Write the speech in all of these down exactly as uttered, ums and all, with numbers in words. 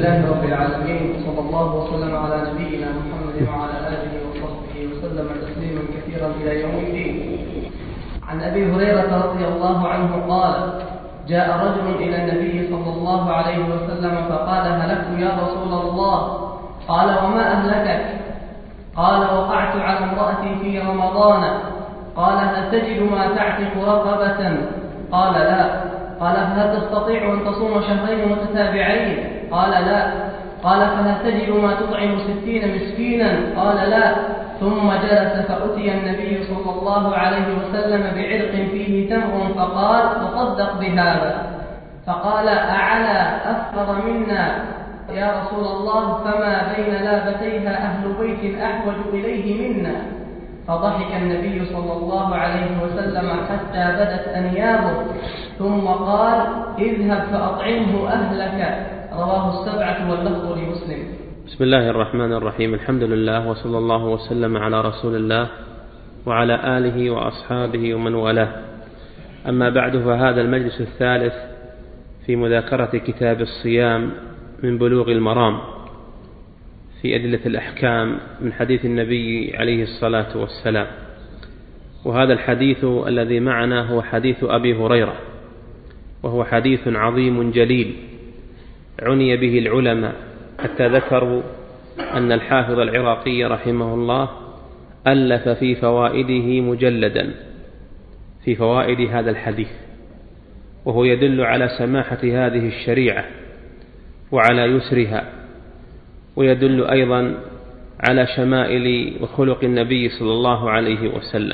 لله رب العالمين، صلى الله وسلم على نبينا محمد وعلى آله وصحبه وسلم تسليما كثيرا إلى يوم الدين. عن أبي هريرة رضي الله عنه قال: جاء رجل إلى النبي صلى الله عليه وسلم فقال: هلكت يا رسول الله. قال: وما أهلكك؟ قال: وقعت على امرأتي في رمضان. قال: هل تجد ما تعتق رقبة؟ قال: لا. قال: فهل تستطيع أن تصوم شهرين متتابعين؟ قال: لا. قال: فهل تجد ما تطعم ستين مسكينا؟ قال: لا. ثم جلس فأتي النبي صلى الله عليه وسلم بعرق فيه تمر فقال: تصدق بهذا. فقال: أعلى أفقر منا يا رسول الله؟ فما بين لابتيها أهل بيت أحوج إليه منا. فضحك النبي صلى الله عليه وسلم حتى بدت أنيابه، ثم قال: اذهب فأطعمه أهلك. رواه السبعة واللفظ لمسلم. بسم الله الرحمن الرحيم. الحمد لله، وصلى الله وسلم على رسول الله وعلى آله وأصحابه ومن والاه. أما بعد، فهذا المجلس الثالث في مذاكرة كتاب الصيام من بلوغ المرام في أدلة الأحكام من حديث النبي عليه الصلاة والسلام. وهذا الحديث الذي معنا هو حديث أبي هريرة، وهو حديث عظيم جليل عني به العلماء، حتى ذكروا أن الحافظ العراقي رحمه الله ألف في فوائده مجلدا في فوائد هذا الحديث، وهو يدل على سماحة هذه الشريعة وعلى يسرها، ويدل أيضا على شمائل وخلق النبي صلى الله عليه وسلم.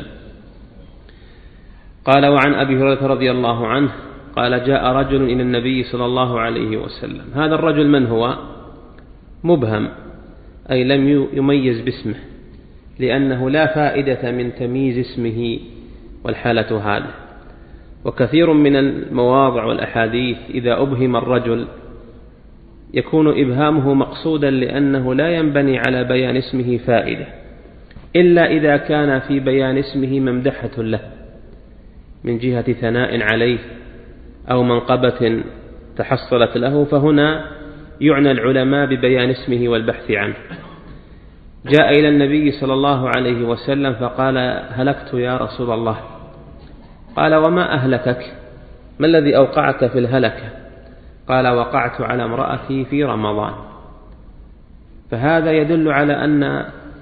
قال: وعن أبي هريرة رضي الله عنه قال: جاء رجل إلى النبي صلى الله عليه وسلم. هذا الرجل من هو؟ مبهم، أي لم يميز باسمه، لأنه لا فائدة من تمييز اسمه والحالة هذه. وكثير من المواضع والأحاديث إذا أبهم الرجل يكون إبهامه مقصودا، لأنه لا ينبني على بيان اسمه فائدة، إلا إذا كان في بيان اسمه ممدحة له من جهة ثناء عليه أو منقبة تحصلت له، فهنا يعنى العلماء ببيان اسمه والبحث عنه. جاء إلى النبي صلى الله عليه وسلم فقال: هلكت يا رسول الله. قال: وما أهلكك؟ ما الذي أوقعك في الهلكة؟ قال: وقعت على امرأتي في رمضان. فهذا يدل على أن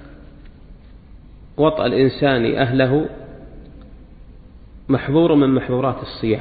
وطأ الإنسان أهله محظور من محظورات الصيام،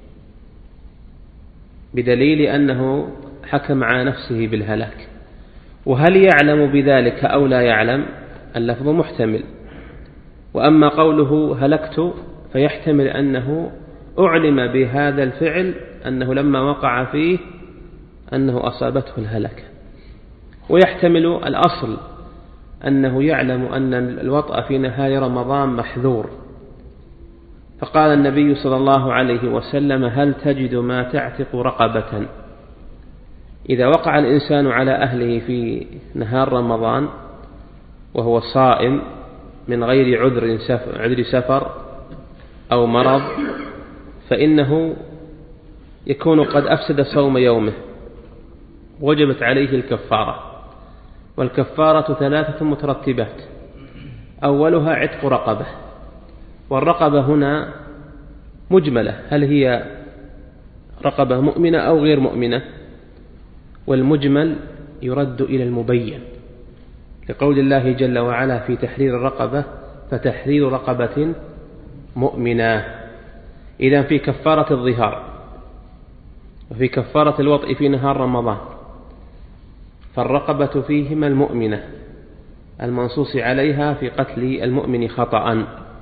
بدليل أنه حكم على نفسه بالهلاك. وهل يعلم بذلك أو لا يعلم؟ اللفظ محتمل. وأما قوله هلكت فيحتمل أنه أعلم بهذا الفعل، أنه لما وقع فيه أنه أصابته الهلكة. ويحتمل الأصل أنه يعلم أن الوطأ في نهاية رمضان محذور. فقال النبي صلى الله عليه وسلم: هل تجد ما تعتق رقبة؟ إذا وقع الإنسان على أهله في نهار رمضان وهو صائم من غير عذر سفر, عذر سفر أو مرض، فإنه يكون قد أفسد صوم يومه، وجبت عليه الكفارة. والكفارة ثلاثة مترتبات: أولها عتق رقبة، والرقبة هنا مجملة، هل هي رقبة مؤمنة أو غير مؤمنة؟ والمجمل يرد إلى المبين، لقول الله جل وعلا في تحرير الرقبة: فتحرير رقبة مؤمنة. إذن في كفارة الظهار وفي كفارة الوطء في نهار رمضان، فالرقبة فيهما المؤمنة المنصوص عليها في قتل المؤمن خطأ،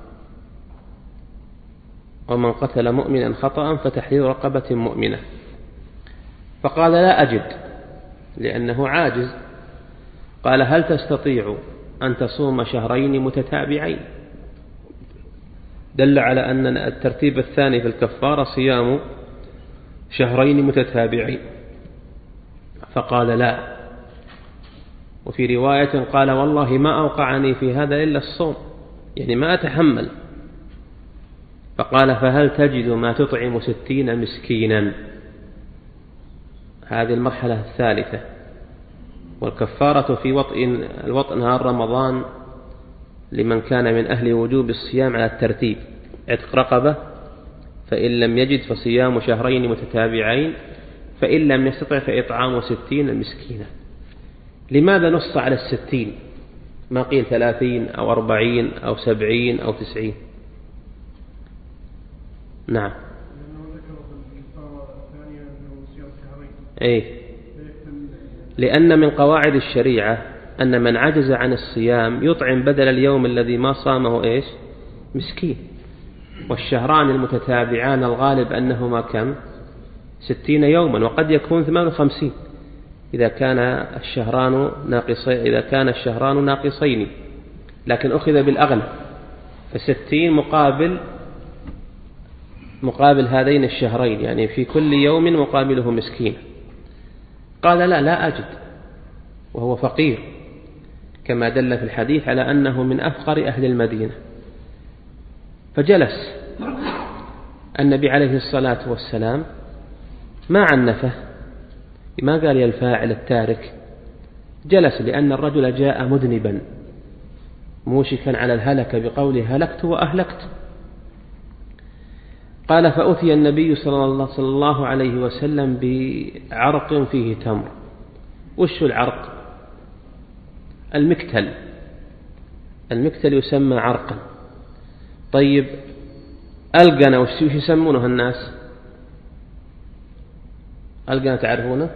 ومن قتل مؤمنا خطأ فتحرير رقبة مؤمنة. فقال: لا أجد، لأنه عاجز. قال: هل تستطيع أن تصوم شهرين متتابعين؟ دل على أن الترتيب الثاني في الكفارة صيام شهرين متتابعين. فقال: لا. وفي رواية قال: والله ما أوقعني في هذا إلا الصوم، يعني ما أتحمل. فقال: فهل تجد ما تطعم ستين مسكينا؟ هذه المرحلة الثالثة والكفارة في وطء الوطء نهار رمضان لمن كان من أهل وجوب الصيام على الترتيب: عتق رقبة، فإن لم يجد فصيام شهرين متتابعين، فإن لم يستطع فإطعام ستين مسكينا. لماذا نص على الستين؟ ما قيل ثلاثين أو أربعين أو سبعين أو تسعين؟ نعم. أي لأن من قواعد الشريعة أن من عجز عن الصيام يطعم بدل اليوم الذي ما صامه إيش؟ مسكين. والشهران المتتابعان الغالب أنهما كم؟ ستين يوما، وقد يكون ثمان وخمسين إذا كان الشهران ناقصين إذا كان الشهران ناقصين، لكن أخذ بالأغلب، فستين مقابل مقابل هذين الشهرين، يعني في كل يوم مقابله مسكين. قال لا لا أجد، وهو فقير كما دل في الحديث على أنه من أفقر أهل المدينة. فجلس النبي عليه الصلاة والسلام ما عنفه، ما قال يا الفاعل التارك، جلس لأن الرجل جاء مذنبا موشكا على الهلك بقوله هلكت وأهلكت. قال فأتي النبي صلى الله عليه وسلم بعرق فيه تمر. وش العرق؟ المكتل. المكتل يسمى عرقا. طيب القنا وش يسمونه الناس؟ القنا تعرفونه؟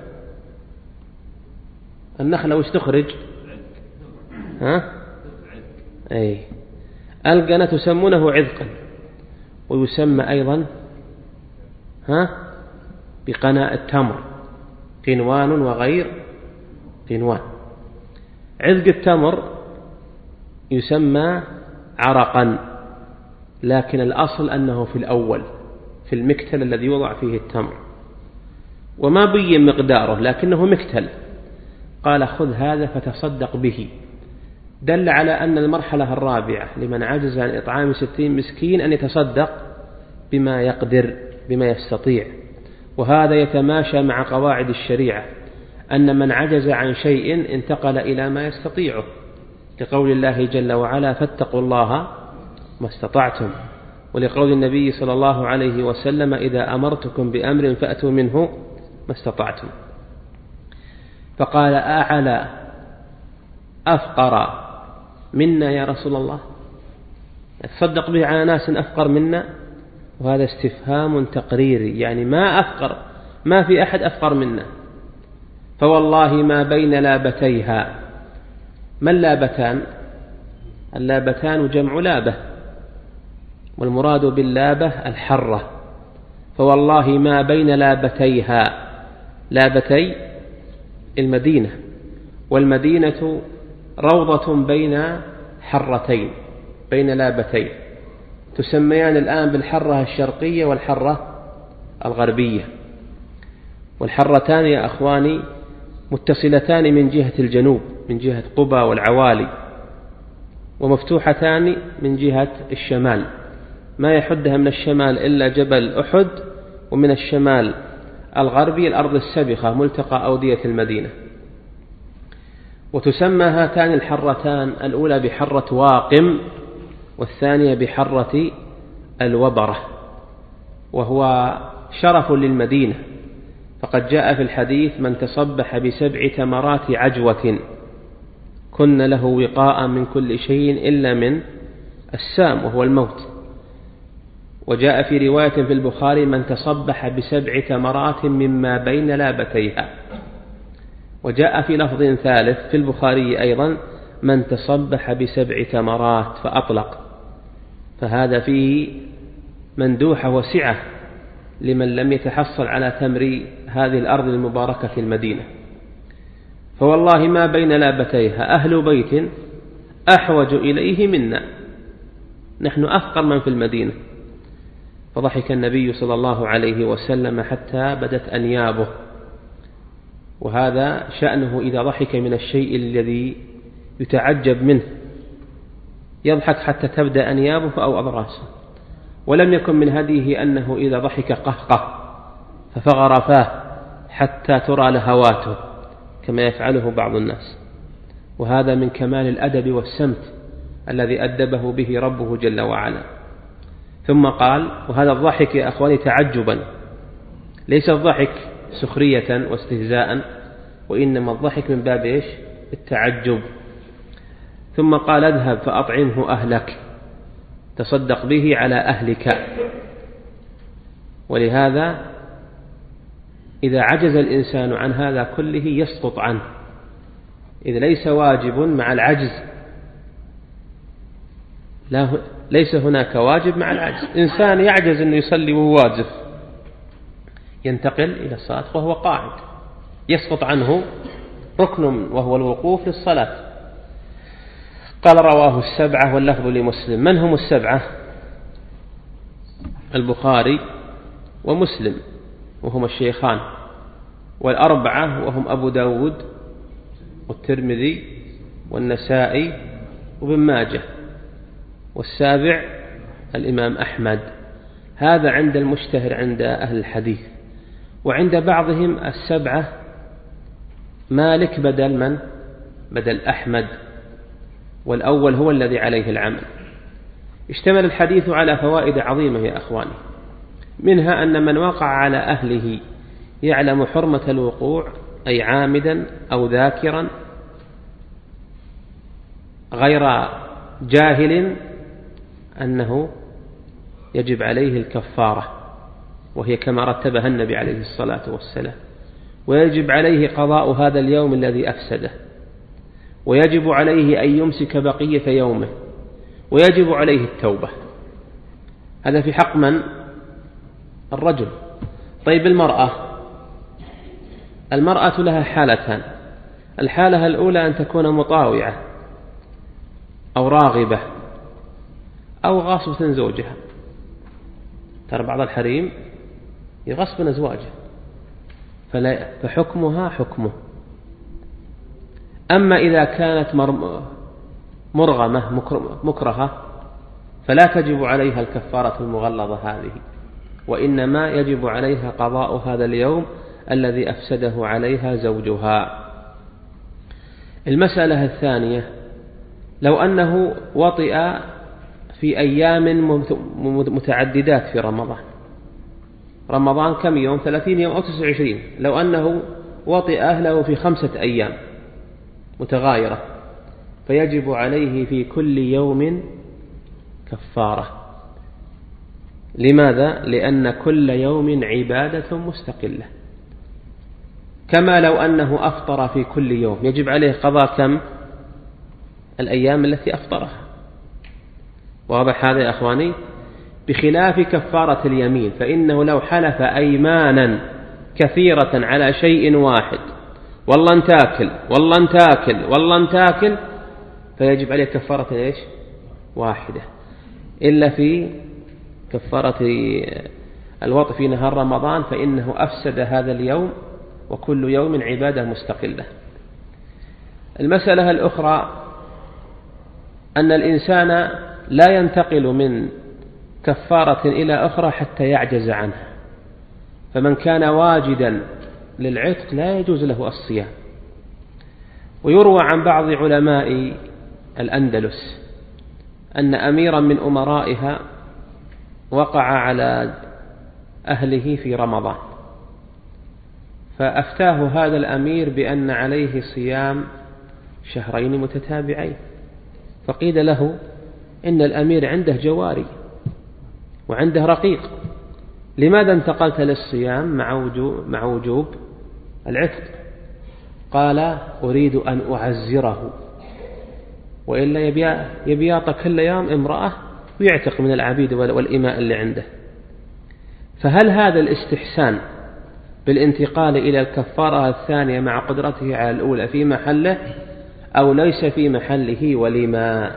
النخلة وش تخرج؟ ها؟ أي القنا تسمونه عذقا، ويسمى أيضا ها بقناء التمر، قنوان وغير قنوان. عذق التمر يسمى عرقا، لكن الأصل أنه في الأول في المكتل الذي يوضع فيه التمر، وما بين مقداره لكنه مكتل. قال خذ هذا فتصدق به. دل على أن المرحلة الرابعة لمن عجز عن إطعام ستين مسكين أن يتصدق بما يقدر بما يستطيع، وهذا يتماشى مع قواعد الشريعة أن من عجز عن شيء انتقل إلى ما يستطيعه، لقول الله جل وعلا فاتقوا الله ما استطعتم، ولقول النبي صلى الله عليه وسلم إذا أمرتكم بأمر فأتوا منه ما استطعتم. فقال أعلى أفقر منا يا رسول الله؟ تصدق به على ناس أفقر منا؟ وهذا استفهام تقريري، يعني ما أفقر، ما في أحد أفقر منا. فوالله ما بين لابتيها. ما اللابتان؟ اللابتان جمع لابة، والمراد باللابة الحرة. فوالله ما بين لابتيها، لابتي المدينة، والمدينة روضة بين حرتين، بين لابتين، تسميان الآن بالحرة الشرقية والحرة الغربية. والحرتان يا أخواني متصلتان من جهة الجنوب من جهة قبى والعوالي، ومفتوحتان من جهة الشمال، ما يحدها من الشمال إلا جبل أحد، ومن الشمال الغربي الأرض السبخة ملتقى أودية المدينة. وتسمى هاتان الحرتان الأولى بحرة واقم، والثانية بحرة الوبرة، وهو شرف للمدينة. فقد جاء في الحديث من تصبح بسبع تمرات عجوة كن له وقاء من كل شيء إلا من السام وهو الموت. وجاء في رواية في البخاري من تصبح بسبع تمرات مما بين لابتيها. وجاء في لفظ ثالث في البخاري أيضا من تصبح بسبع تمرات فأطلق. فهذا فيه مندوحة وسعة لمن لم يتحصل على تمر هذه الأرض المباركة المدينة. فوالله ما بين لابتيها أهل بيت أحوج إليه منا، نحن أفقر من في المدينة. فضحك النبي صلى الله عليه وسلم حتى بدت أنيابه، وهذا شأنه إذا ضحك من الشيء الذي يتعجب منه، يضحك حتى تبدأ أنيابه أو أضراسه. ولم يكن من هديه أنه إذا ضحك قهقه ففغر فاه حتى ترى لهواته، كما يفعله بعض الناس، وهذا من كمال الأدب والسمت الذي أدبه به ربه جل وعلا. ثم قال: وهذا الضحك يا أخواني تعجبا، ليس الضحك سخرية واستهزاء، وإنما الضحك من باب إيش؟ التعجب. ثم قال: اذهب فأطعمه أهلك، تصدق به على أهلك. ولهذا إذا عجز الإنسان عن هذا كله يسقط عنه، إذا ليس واجب مع العجز، لا ليس هناك واجب مع العجز. إنسان يعجز أن يصلي وهو واجب، ينتقل إلى الصلاة وهو قاعد، يسقط عنه ركن وهو الوقوف للصلاة. قال: رواه السبعة واللفظ لمسلم. من هم السبعة؟ البخاري ومسلم وهم الشيخان، والأربعة وهم أبو داود والترمذي والنسائي وابن ماجه، والسابع الإمام أحمد. هذا عند المشتهر عند أهل الحديث. وعند بعضهم السبعة مالك بدل من؟ بدل أحمد، والأول هو الذي عليه العمل. اشتمل الحديث على فوائد عظيمة يا أخواني، منها أن من وقع على أهله يعلم حرمة الوقوع، أي عامدا أو ذاكرا غير جاهل، أنه يجب عليه الكفارة، وهي كما رتبها النبي عليه الصلاة والسلام، ويجب عليه قضاء هذا اليوم الذي أفسده، ويجب عليه أن يمسك بقية يومه، ويجب عليه التوبة. هذا في حق من؟ الرجل. طيب المرأة، المرأة لها حالتان. الحالة الأولى أن تكون مطاوعة أو راغبة أو غاصبة زوجها. ترى بعض الحريم يغصب أزواجه، فحكمها حكمه. أما إذا كانت مرغمة مكرهة فلا تجب عليها الكفارة المغلظة هذه، وإنما يجب عليها قضاء هذا اليوم الذي أفسده عليها زوجها. المسألة الثانية: لو أنه وطئ في أيام متعددات في رمضان، رمضان كم يوم؟ ثلاثين يوم أو تسعة وعشرين. لو أنه وطئ أهله في خمسة أيام متغايرة، فيجب عليه في كل يوم كفارة. لماذا؟ لأن كل يوم عبادة مستقلة. كما لو أنه أفطر في كل يوم يجب عليه قضاء كم؟ الأيام التي أفطرها. واضح هذا يا أخواني؟ بخلاف كفارة اليمين، فإنه لو حلف أيمانا كثيرة على شيء واحد، والله انتاكل والله انتاكل والله انتاكل، فيجب عليه كفارة إيش؟ واحدة. إلا في كفارة الوطء في نهار رمضان، فإنه أفسد هذا اليوم، وكل يوم عبادة مستقلة. المسألة الأخرى أن الإنسان لا ينتقل من كفارة إلى أخرى حتى يعجز عنها. فمن كان واجدا للعتق لا يجوز له الصيام. ويروى عن بعض علماء الأندلس أن أميرا من أمرائها وقع على أهله في رمضان، فأفتاه هذا الأمير بأن عليه صيام شهرين متتابعين. فقيل له: إن الأمير عنده جواري وعنده رقيق، لماذا انتقلت للصيام مع وجوب العتق؟ قال: أريد أن أعزره، وإلا يبياط كل يوم امرأة ويعتق من العبيد والإماء اللي عنده. فهل هذا الاستحسان بالانتقال إلى الكفارة الثانية مع قدرته على الأولى في محله أو ليس في محله؟ ولما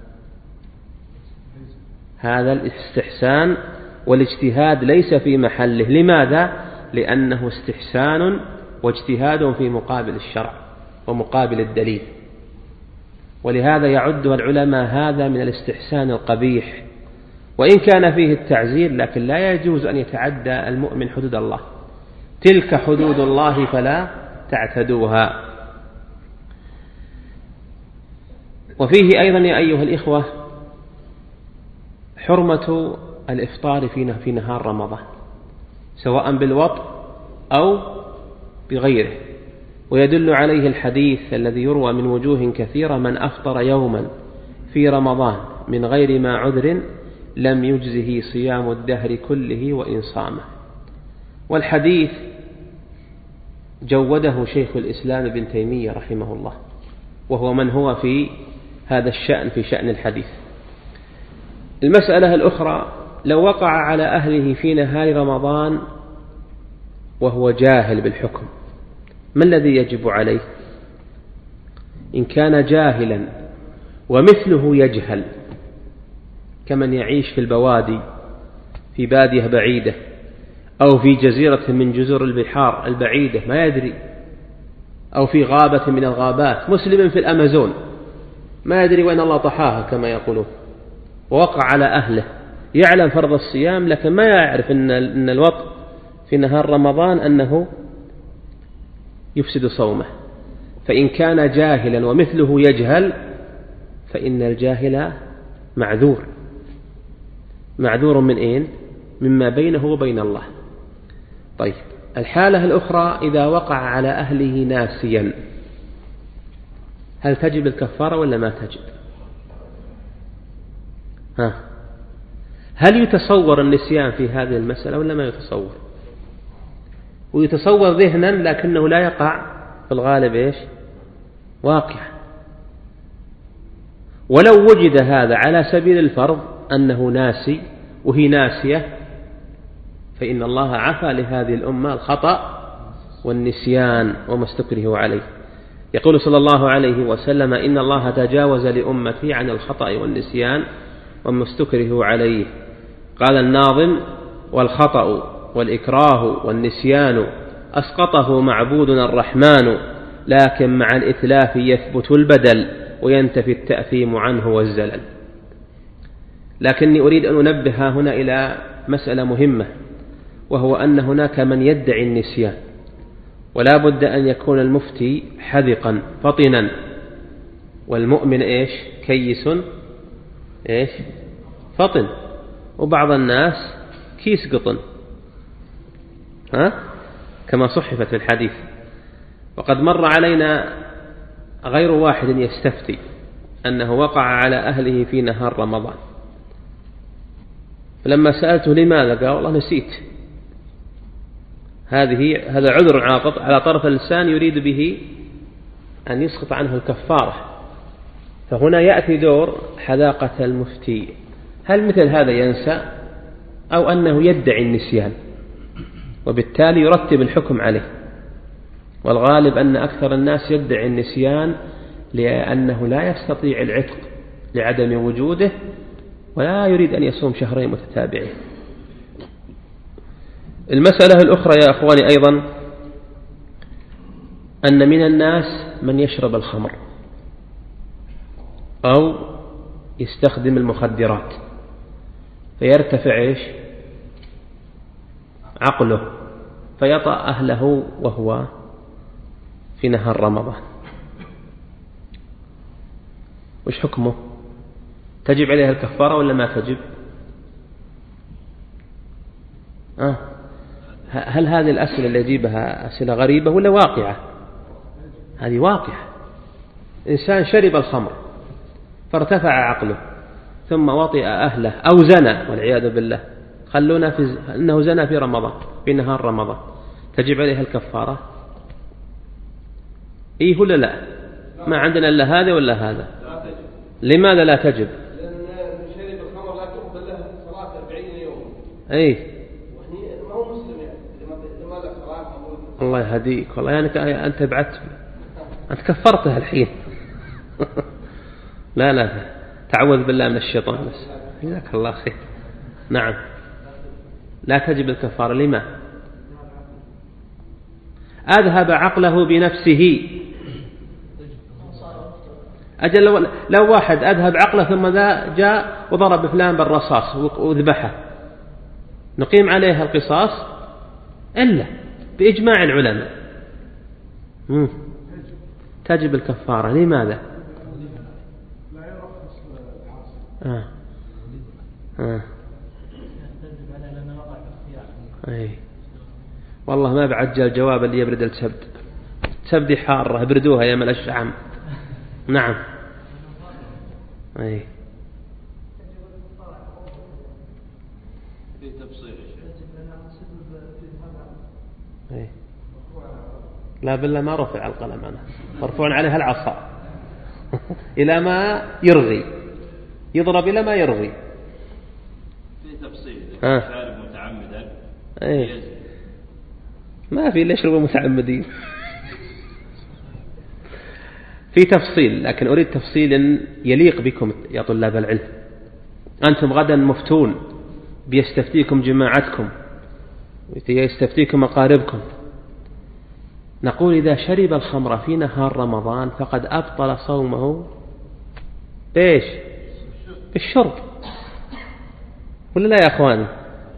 هذا الاستحسان والاجتهاد ليس في محله. لماذا؟ لأنه استحسان واجتهاد في مقابل الشرع ومقابل الدليل، ولهذا يعدها العلماء هذا من الاستحسان القبيح، وإن كان فيه التعزير، لكن لا يجوز أن يتعدى المؤمن حدود الله. تلك حدود الله فلا تعتدوها. وفيه أيضا يا أيها الإخوة حرمة الإفطار في نهار رمضان سواء بالوطء أو بغيره، ويدل عليه الحديث الذي يروى من وجوه كثيرة: من أفطر يوما في رمضان من غير ما عذر لم يجزه صيام الدهر كله وإن صامه. والحديث جوده شيخ الإسلام ابن تيمية رحمه الله، وهو من هو في هذا الشأن في شأن الحديث. المسألة الأخرى: لو وقع على أهله في نهار رمضان وهو جاهل بالحكم، ما الذي يجب عليه؟ إن كان جاهلا ومثله يجهل كمن يعيش في البوادي في بادية بعيدة أو في جزيرة من جزر البحار البعيدة ما يدري، أو في غابة من الغابات، مسلم في الأمازون ما يدري وين الله طحاها كما يقولون، ووقع على أهله يعلم فرض الصيام لكن ما يعرف أن الوطء في نهار رمضان أنه يفسد صومه. فإن كان جاهلا ومثله يجهل فإن الجاهل معذور معذور من أين؟ مما بينه وبين الله. طيب، الحالة الأخرى: إذا وقع على أهله ناسيا، هل تجب الكفارة ولا ما تجب؟ ها هل يتصور النسيان في هذه المسألة ولا ما يتصور؟ ويتصور ذهنا لكنه لا يقع في الغالب إيش؟ واقع. ولو وجد هذا على سبيل الفرض أنه ناسي وهي ناسية فإن الله عفى لهذه الأمة الخطأ والنسيان وما استكره عليه. يقول صلى الله عليه وسلم: إن الله تجاوز لأمتي عن الخطأ والنسيان وما استكره عليه. قال الناظم: والخطأ والإكراه والنسيان أسقطه معبودنا الرحمن، لكن مع الإتلاف يثبت البدل وينتفي التأثيم عنه والزلل. لكني أريد أن أنبه هنا إلى مسألة مهمة، وهو أن هناك من يدعي النسيان، ولا بد أن يكون المفتي حذقا فطنا، والمؤمن إيش؟ كيس إيش؟ فطن. وبعض الناس كيس قطن، ها؟ كما صحفت في الحديث. وقد مر علينا غير واحد يستفتي أنه وقع على أهله في نهار رمضان، فلما سألته لماذا قال: والله نسيت. هذه هذا عذر على طرف اللسان يريد به أن يسقط عنه الكفارة. فهنا يأتي دور حذاقة المفتي: هل مثل هذا ينسى أو أنه يدعي النسيان وبالتالي يرتب الحكم عليه؟ والغالب أن أكثر الناس يدعي النسيان لأنه لا يستطيع العتق لعدم وجوده ولا يريد أن يصوم شهرين متتابعين. المسألة الأخرى يا أخواني أيضا أن من الناس من يشرب الخمر أو يستخدم المخدرات فيرتفع إيش؟ عقله، فيطأ أهله وهو في نهار رمضان. وش حكمه؟ تجب عليها الكفارة ولا ما تجب؟ آه. هل هذه الأسئلة اللي يجيبها أسئلة غريبة ولا واقعة؟ هذه واقعة. إنسان شرب الخمر فارتفع عقله ثم وطئ أهله أو زنى والعياذ بالله، خلونا في أنه زنى في رمضان في نهار رمضان، تجب عليها الكفارة؟ إيه ولا لا؟ ما عندنا إلا هذا ولا هذا. لماذا لا تجب؟ لأن شرب الخمر لا تقبل له صلاة أربعين يوم. أي ما هو مسلم يعني لماذا صلاة؟ الله يهديك والله، يعني أنت بعدت أنت كفرتها الحين. لا لا تعوذ بالله من الشيطان بس. جزاك الله خير. نعم لا تجب الكفارة. لما؟ أذهب عقله بنفسه. أجل لو, لو واحد أذهب عقله ثم ذا جاء وضرب فلان بالرصاص وذبحه، نقيم عليه القصاص إلا بإجماع العلماء مم. تجب الكفارة. لماذا؟ آه. آه. أي والله ما بعجل جواب اللي يبرد السبد. السبد حارة ابردوها يا مل الشعم. نعم. أي في تفصيل أي لا بالله ما رفع القلم أنا مرفوع عليها العصا إلى ما يرغي يضرب إلى ما يرغي. في تفصيل آه. شارب متعمدا أي ما في ليش يشربوا متعمدين. في تفصيل لكن أريد تفصيل يليق بكم يا طلاب العلم. أنتم غدا مفتون بيستفتيكم جماعتكم يستفتيكم أقاربكم. نقول إذا شرب الخمر في نهار رمضان فقد أبطل صومه إيش الشرب ولا لا يا أخواني؟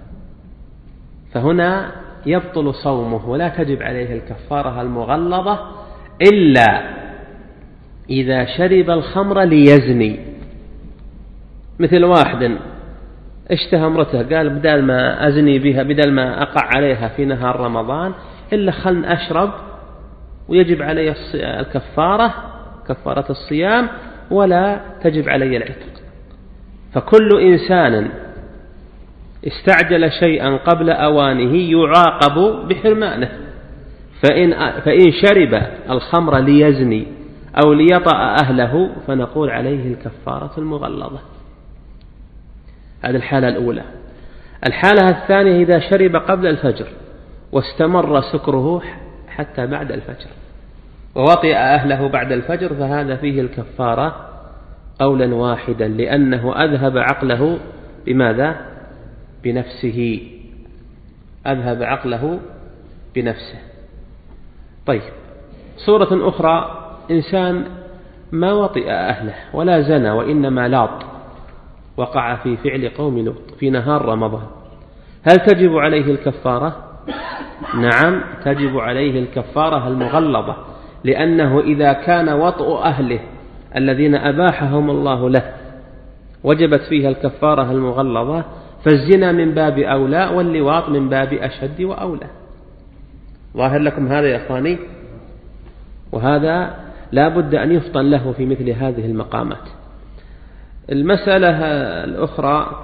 فهنا يبطل صومه ولا تجب عليه الكفارة المغلظة إلا إذا شرب الخمر ليزني. مثل واحد اشتهى امرته قال بدل ما أزني بها بدل ما أقع عليها في نهار رمضان إلا خلن أشرب ويجب علي الكفارة كفارة الصيام ولا تجب علي العتق. فكل إنسان استعجل شيئا قبل أوانه يعاقب بحرمانه. فإن, فإن شرب الخمر ليزني أو ليطأ أهله فنقول عليه الكفارة المغلظة. هذه الحالة الأولى. الحالة الثانية إذا شرب قبل الفجر واستمر سكره حتى بعد الفجر ووطئ أهله بعد الفجر فهذا فيه الكفارة قولا واحدا لأنه أذهب عقله بماذا؟ بنفسه أذهب عقله بنفسه. طيب صورة أخرى إنسان ما وطئ أهله ولا زنى وإنما لاط وقع في فعل قوم لوط في نهار رمضان هل تجب عليه الكفارة؟ نعم تجب عليه الكفارة المغلظة لأنه إذا كان وطئ أهله الذين أباحهم الله له وجبت فيها الكفارة المغلظة فالزنا من باب أولى واللواط من باب أشد وأولى. ظاهر لكم هذا يا أخواني؟ وهذا لا بد أن يفطن له في مثل هذه المقامات. المسألة الأخرى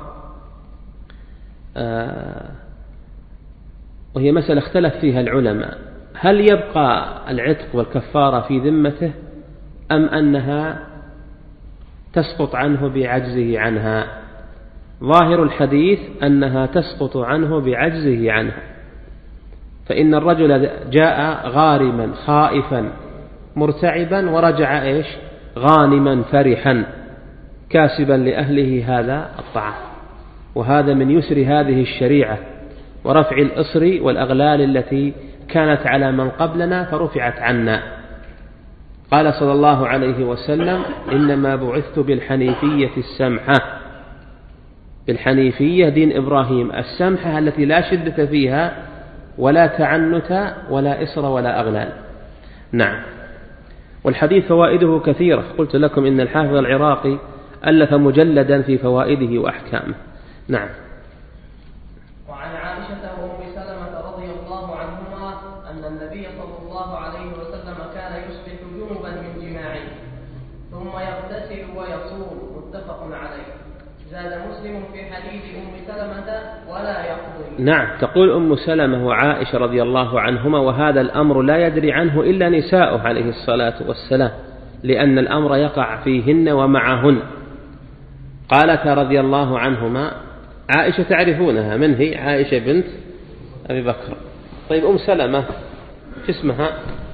وهي مسألة اختلف فيها العلماء هل يبقى العتق والكفارة في ذمته أم أنها تسقط عنه بعجزه عنها؟ ظاهر الحديث أنها تسقط عنه بعجزه عنها. فإن الرجل جاء غارما خائفا مرتعبا ورجع إيش غانما فرحا كاسبا لأهله هذا الطعام. وهذا من يسر هذه الشريعة ورفع الإصر والأغلال التي كانت على من قبلنا فرفعت عنا. قال صلى الله عليه وسلم إنما بعثت بالحنيفية السمحة. بالحنيفية دين إبراهيم السمحة التي لا شدة فيها ولا تعنت ولا إصر ولا أغلال. نعم. والحديث فوائده كثيرة. قلت لكم إن الحافظ العراقي ألف مجلدا في فوائده وأحكامه. نعم. وعن عائشة وأم سلمة رضي الله عنهما أن النبي صلى الله عليه وسلم كان يصبح جنبا من جماعه ثم يغتسل ويصوم متفق عليه. زاد مسلم في حديث أم سلمة ولا يقضي. نعم. تقول أم سلمة وعائشة رضي الله عنهما وهذا الأمر لا يدري عنه إلا نساؤه عليه الصلاة والسلام لأن الأمر يقع فيهن ومعهن. قالت رضي الله عنهما عائشة تعرفونها من هي؟ عائشة بنت أبي بكر. طيب أم سلمة شو اسمها؟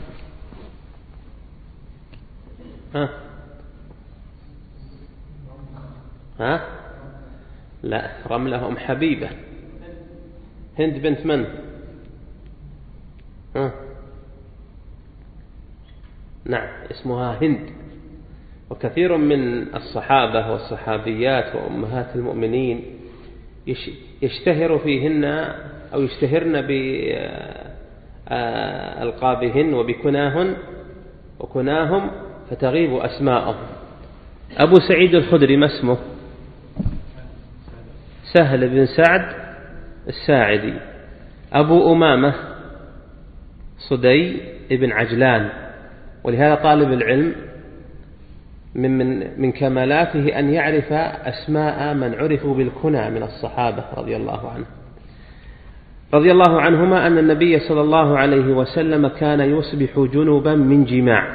ها ها لا رملة أم حبيبة. هند بنت من؟ ها نعم اسمها هند. وكثير من الصحابة والصحابيات وأمهات المؤمنين يشتهر فيهن أو يشتهرن بألقابهن وبكناهن وكناهم فتغيب أسماءهم. أبو سعيد الخدري ما اسمه؟ سهل بن سعد الساعدي، أبو أمامة صدي بن عجلان. ولهذا طالب العلم من, من, من كمالاته أن يعرف أسماء من عرفوا بالكنى من الصحابة رضي الله عنهم رضي الله عنهما أن النبي صلى الله عليه وسلم كان يصبح جنبا من جماع.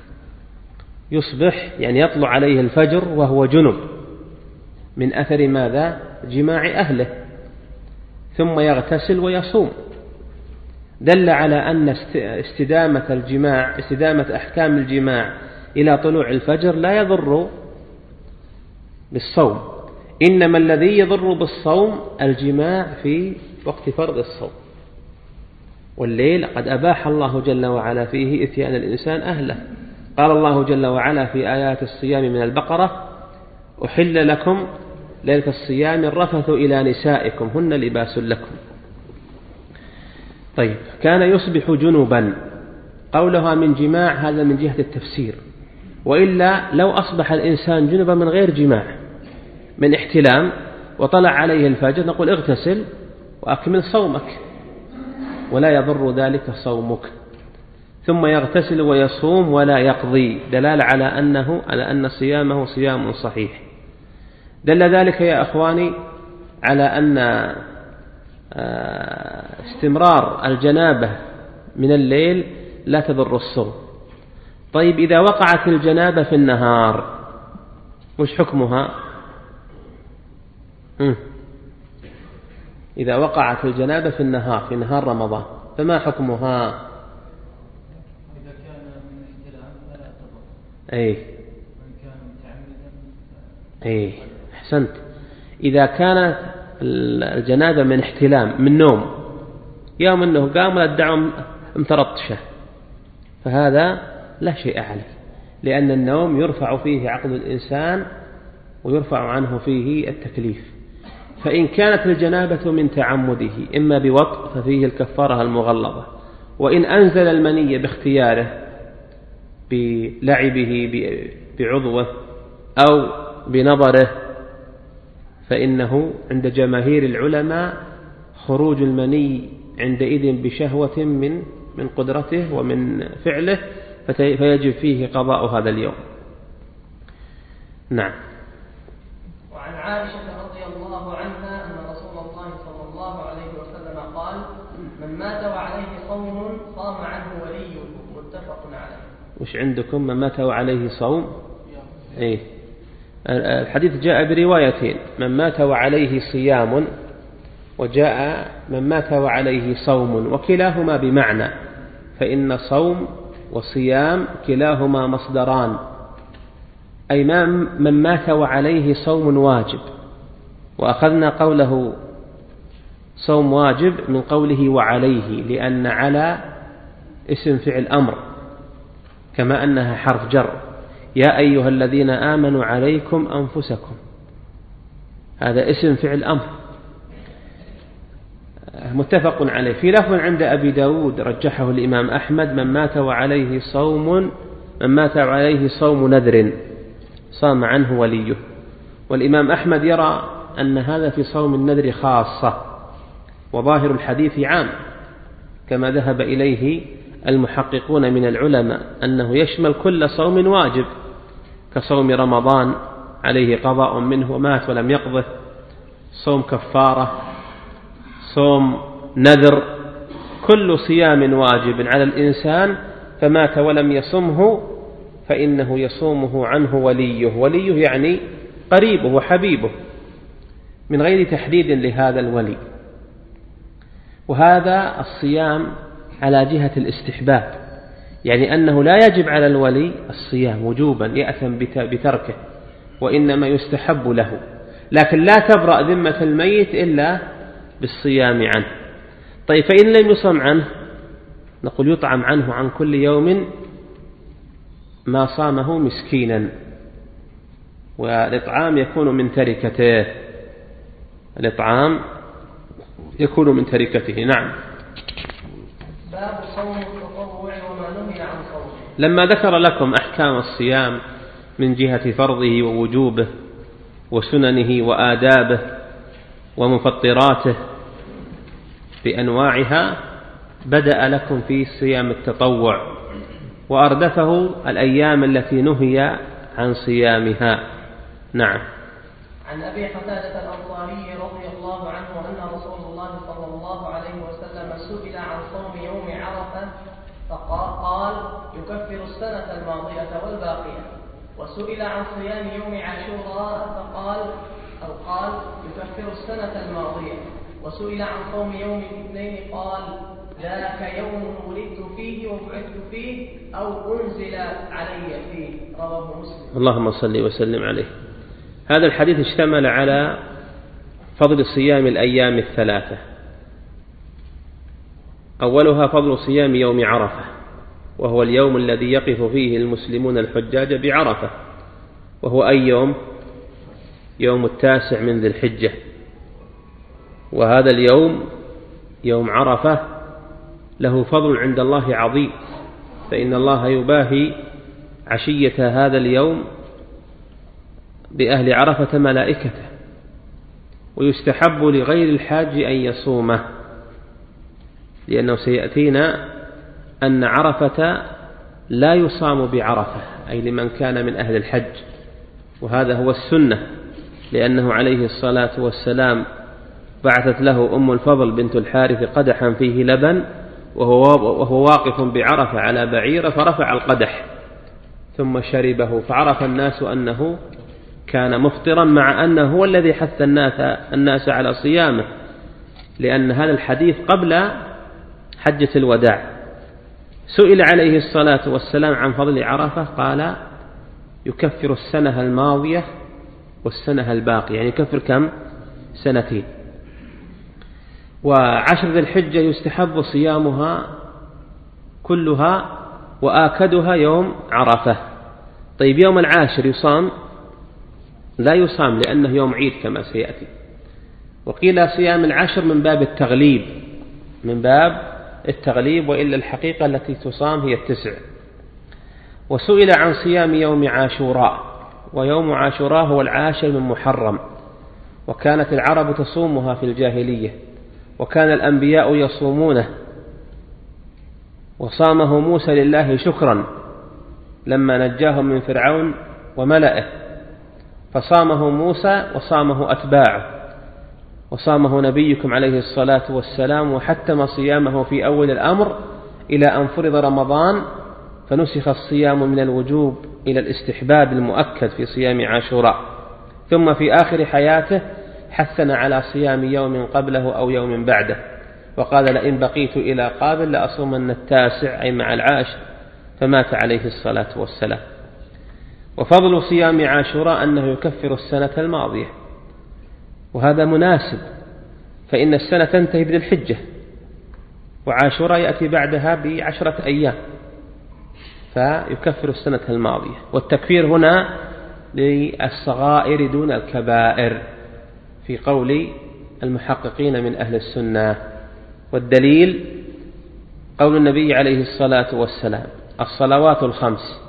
يصبح يعني يطلع عليه الفجر وهو جنب من أثر ماذا؟ جماع أهله، ثم يغتسل ويصوم. دل على أن استدامة الجماع استدامة أحكام الجماع إلى طلوع الفجر لا يضر بالصوم، إنما الذي يضر بالصوم الجماع في وقت فرض الصوم. والليل قد أباح الله جل وعلا فيه إتيان الإنسان أهله. قال الله جل وعلا في آيات الصيام من البقرة: أحل لكم ليلة الصيام الرفث إلى نسائكم هن لباس لكم. طيب، كان يصبح جنبا، قولها من جماع هذا من جهة التفسير، وإلا لو أصبح الإنسان جنبا من غير جماع من احتلام وطلع عليه الفجر نقول اغتسل وأكمل صومك ولا يضر ذلك صومك، ثم يغتسل ويصوم ولا يقضي، دلالة على أنه على أن صيامه صيام صحيح. دل ذلك يا أخواني على أن استمرار الجنابة من الليل لا تضر الصوم. طيب، إذا وقعت الجنابة في النهار وش حكمها؟ إذا وقعت الجنابة في النهار في نهار رمضان فما حكمها؟ إذا كان من احتلام فلا تضر. أي من كان متعمدا. أي أحسنت. إذا كانت الجنابة من احتلام من نوم، يوم أنه قام الدعم مترطشة، فهذا لا شيء عليه، لأن النوم يرفع فيه عقل الإنسان ويرفع عنه فيه التكليف. فإن كانت الجنابة من تعمده إما بوطء ففيه الكفارة المغلظة، وإن أنزل المني باختياره بلعبه بعضوه أو بنظره فإنه عند جماهير العلماء خروج المني عندئذ بشهوة من من قدرته ومن فعله، فيجب فيه قضاء هذا اليوم. نعم. وعن عائشة رضي الله عنها أن رسول الله صلى الله عليه وسلم قال: من مات وعليه صوم صام عنه وليه، متفق عليه. وش عندكم؟ من مات وعليه صوم؟ إيه، الحديث جاء بروايتين: من مات وعليه صيام، وجاء من مات وعليه صوم، وكلاهما بمعنى، فإن صوم وصيام كلاهما مصدران، أي من مات وعليه صوم واجب، وأخذنا قوله صوم واجب من قوله وعليه، لأن على اسم فعل أمر كما أنها حرف جر. يا أيها الذين آمنوا عليكم أنفسكم، هذا اسم فعل أمر متفق عليه. في لفظ عند أبي داود رجحه الإمام أحمد: من مات وعليه صوم من مات وعليه صوم نذر صام عنه وليه. والإمام أحمد يرى أن هذا في صوم النذر خاصة، وظاهر الحديث عام كما ذهب إليه المحققون من العلماء، أنه يشمل كل صوم واجب كصوم رمضان عليه قضاء منه ومات ولم يقضه، صوم كفارة، صوم نذر، كل صيام واجب على الإنسان فمات ولم يصمه فإنه يصومه عنه وليه. وليه يعني قريبه وحبيبه من غير تحديد لهذا الولي. وهذا الصيام على جهة الاستحباب، يعني أنه لا يجب على الولي الصيام وجوبا يأثم بتركه، وإنما يستحب له، لكن لا تبرأ ذمة الميت إلا بالصيام عنه. طيب، فإن لم يصم عنه نقول يطعم عنه عن كل يوم ما صامه مسكينا، والإطعام يكون من تركته، الإطعام يكون من تركته. نعم. باب صوم التطوع وما نهي عن صومه. لما ذكر لكم أحكام الصيام من جهة فرضه ووجوبه وسننه وآدابه ومفطراته بأنواعها بدأ لكم في صيام التطوع، وأردفه الأيام التي نهي عن صيامها. نعم. عن أبي قتادة الأنصاري رضي الله عنه أن رسول الله صلى الله عليه وسلم سئل عن صوم يوم عرفة فقال يكفر السنة الماضية والباقية، وسئل عن صيام يوم عاشوراء فقال أو قال يكفر السنة الماضية، وسئل عن صوم يوم الاثنين قال ذاك يوم ولدت فيه وبعثت فيه أو أنزل علي فيه، رواه مسلم. اللهم صل وسلم عليه. هذا الحديث اشتمل على فضل صيام الأيام الثلاثة. أولها فضل صيام يوم عرفة، وهو اليوم الذي يقف فيه المسلمون الحجاج بعرفة، وهو أي يوم؟ يوم التاسع من ذي الحجة. وهذا اليوم يوم عرفة له فضل عند الله عظيم، فإن الله يباهي عشية هذا اليوم بأهل عرفة ملائكته، ويستحب لغير الحاج أن يصومه، لأنه سيأتينا أن عرفة لا يصام بعرفة، أي لمن كان من أهل الحج، وهذا هو السنة، لأنه عليه الصلاة والسلام بعثت له أم الفضل بنت الحارث قدحا فيه لبن وهو واقف بعرفة على بعير، فرفع القدح ثم شربه، فعرف الناس أنه كان مفطرا، مع أنه هو الذي حث الناس, الناس على صيامه، لأن هذا الحديث قبل حجة الوداع. سئل عليه الصلاة والسلام عن فضل عرفة قال يكفر السنة الماضية والسنة الباقية، يعني يكفر كم؟ سنتين. وعشر ذي الحجة يستحب صيامها كلها، وآكدها يوم عرفة. طيب يوم العاشر يصام؟ لا يصام، لأنه يوم عيد كما سيأتي. وقيل صيام العشر من باب التغليب، من باب التغليب، وإلا الحقيقة التي تصام هي التسع. وسئل عن صيام يوم عاشوراء، ويوم عاشوراء هو العاشر من محرم، وكانت العرب تصومها في الجاهلية، وكان الأنبياء يصومونه، وصامه موسى لله شكرا لما نجاهم من فرعون وملئه، فصامه موسى وصامه أتباعه، وصامه نبيكم عليه الصلاة والسلام، وحتم صيامه في أول الأمر إلى أن فرض رمضان، فنسخ الصيام من الوجوب إلى الاستحباب المؤكد في صيام عاشوراء. ثم في آخر حياته حثنا على صيام يوم قبله أو يوم بعده، وقال لئن بقيت إلى قابل لأصومن التاسع، أي مع العاشر، فمات عليه الصلاة والسلام. وفضل صيام عاشوراء أنه يكفر السنة الماضية، وهذا مناسب، فإن السنة تنتهي بذي الحجة، وعاشوراء يأتي بعدها بعشرة أيام، فيكفر السنة الماضية. والتكفير هنا للصغائر دون الكبائر في قول المحققين من أهل السنة. والدليل قول النبي عليه الصلاة والسلام الصلوات الخمس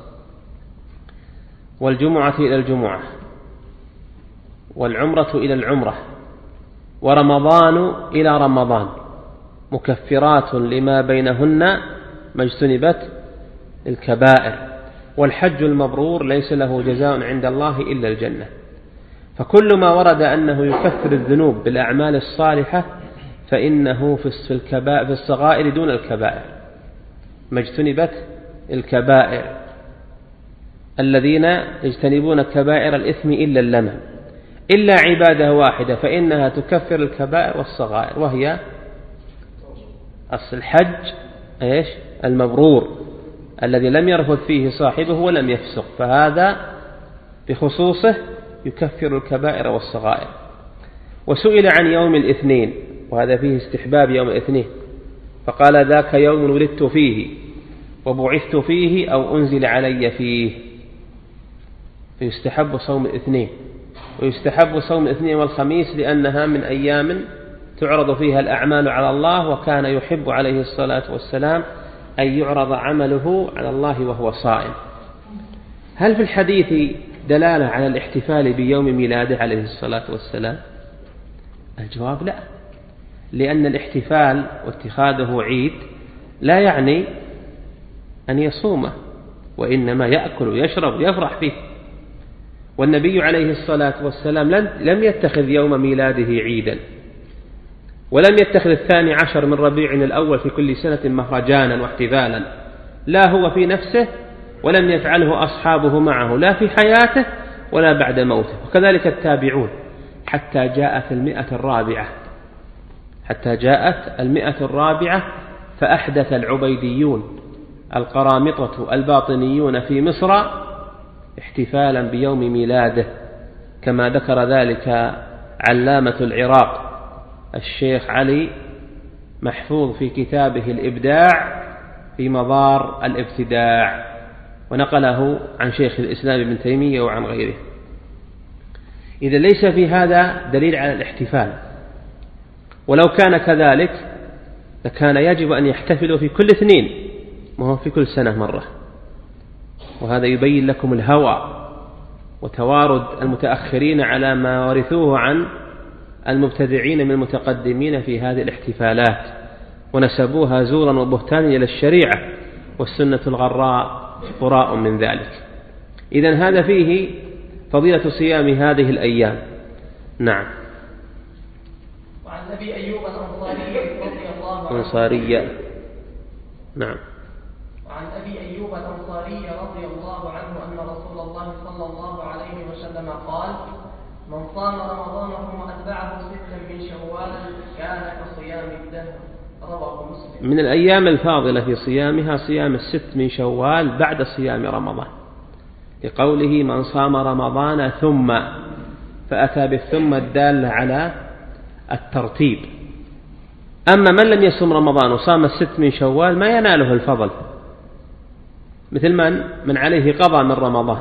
والجمعة إلى الجمعة والعمرة إلى العمرة ورمضان إلى رمضان مكفرات لما بينهن ما اجتنبت الكبائر، والحج المبرور ليس له جزاء عند الله إلا الجنة. فكل ما ورد أنه يكفر الذنوب بالأعمال الصالحة فإنه في الكبائر في الصغائر دون الكبائر، ما اجتنبت الكبائر، الذين يجتنبون كبائر الإثم إلا اللمم، إلا عبادة واحدة فإنها تكفر الكبائر والصغائر، وهي أصل الحج إيش؟ المبرور الذي لم يرفض فيه صاحبه ولم يفسق، فهذا بخصوصه يكفر الكبائر والصغائر. وسئل عن يوم الاثنين، وهذا فيه استحباب يوم الاثنين، فقال ذاك يوم ولدت فيه وبعثت فيه أو أنزل علي فيه، فيستحب صوم الاثنين. ويستحب صوم الاثنين والخميس لأنها من أيام تعرض فيها الأعمال على الله، وكان يحب عليه الصلاة والسلام أن يعرض عمله على الله وهو صائم. هل في الحديث دلالة على الاحتفال بيوم ميلاده عليه الصلاة والسلام؟ الجواب لا، لأن الاحتفال واتخاذه عيد لا يعني أن يصومه، وإنما يأكل ويشرب ويفرح فيه. والنبي عليه الصلاة والسلام لم يتخذ يوم ميلاده عيدا، ولم يتخذ الثاني عشر من ربيع الأول في كل سنة مهرجانا واحتفالا، لا هو في نفسه ولم يفعله أصحابه معه لا في حياته ولا بعد موته. وكذلك التابعون حتى جاءت المئة الرابعة حتى جاءت المئة الرابعة فأحدث العبيديون القرامطة الباطنيون في مصر احتفالا بيوم ميلاده، كما ذكر ذلك علامة العراق الشيخ علي محفوظ في كتابه الإبداع في مضار الابتداع، ونقله عن شيخ الإسلام ابن تيمية وعن غيره. إذا ليس في هذا دليل على الاحتفال، ولو كان كذلك لكان يجب أن يحتفلوا في كل اثنين، ما هو في كل سنة مرة. وهذا يبين لكم الهوى وتوارد المتأخرين على ما ورثوه عن المبتدعين من المتقدمين في هذه الاحتفالات، ونسبوها زورا وبهتانا إلى الشريعة، والسنة الغراء براء من ذلك. إذن هذا فيه فضيلة صيام هذه الأيام. نعم. وعن أبي أيوب الأنصاري رضي الله عنه أنصارية نعم وعن أبي أيوب الأنصاري رضي الله عنه أن رسول الله صلى الله عليه وسلم قال: من صام رمضان ثم أتبعه ستا من شوال كان كصيام الدهر. رواه مسلم. من الأيام الفاضلة في صيامها صيام الست من شوال بعد صيام رمضان، لقوله: من صام رمضان ثم، فأتى بالثم الدالة على الترتيب. أما من لم يصم رمضان وصام الست من شوال ما يناله الفضل، مثل من من عليه قضاء من رمضان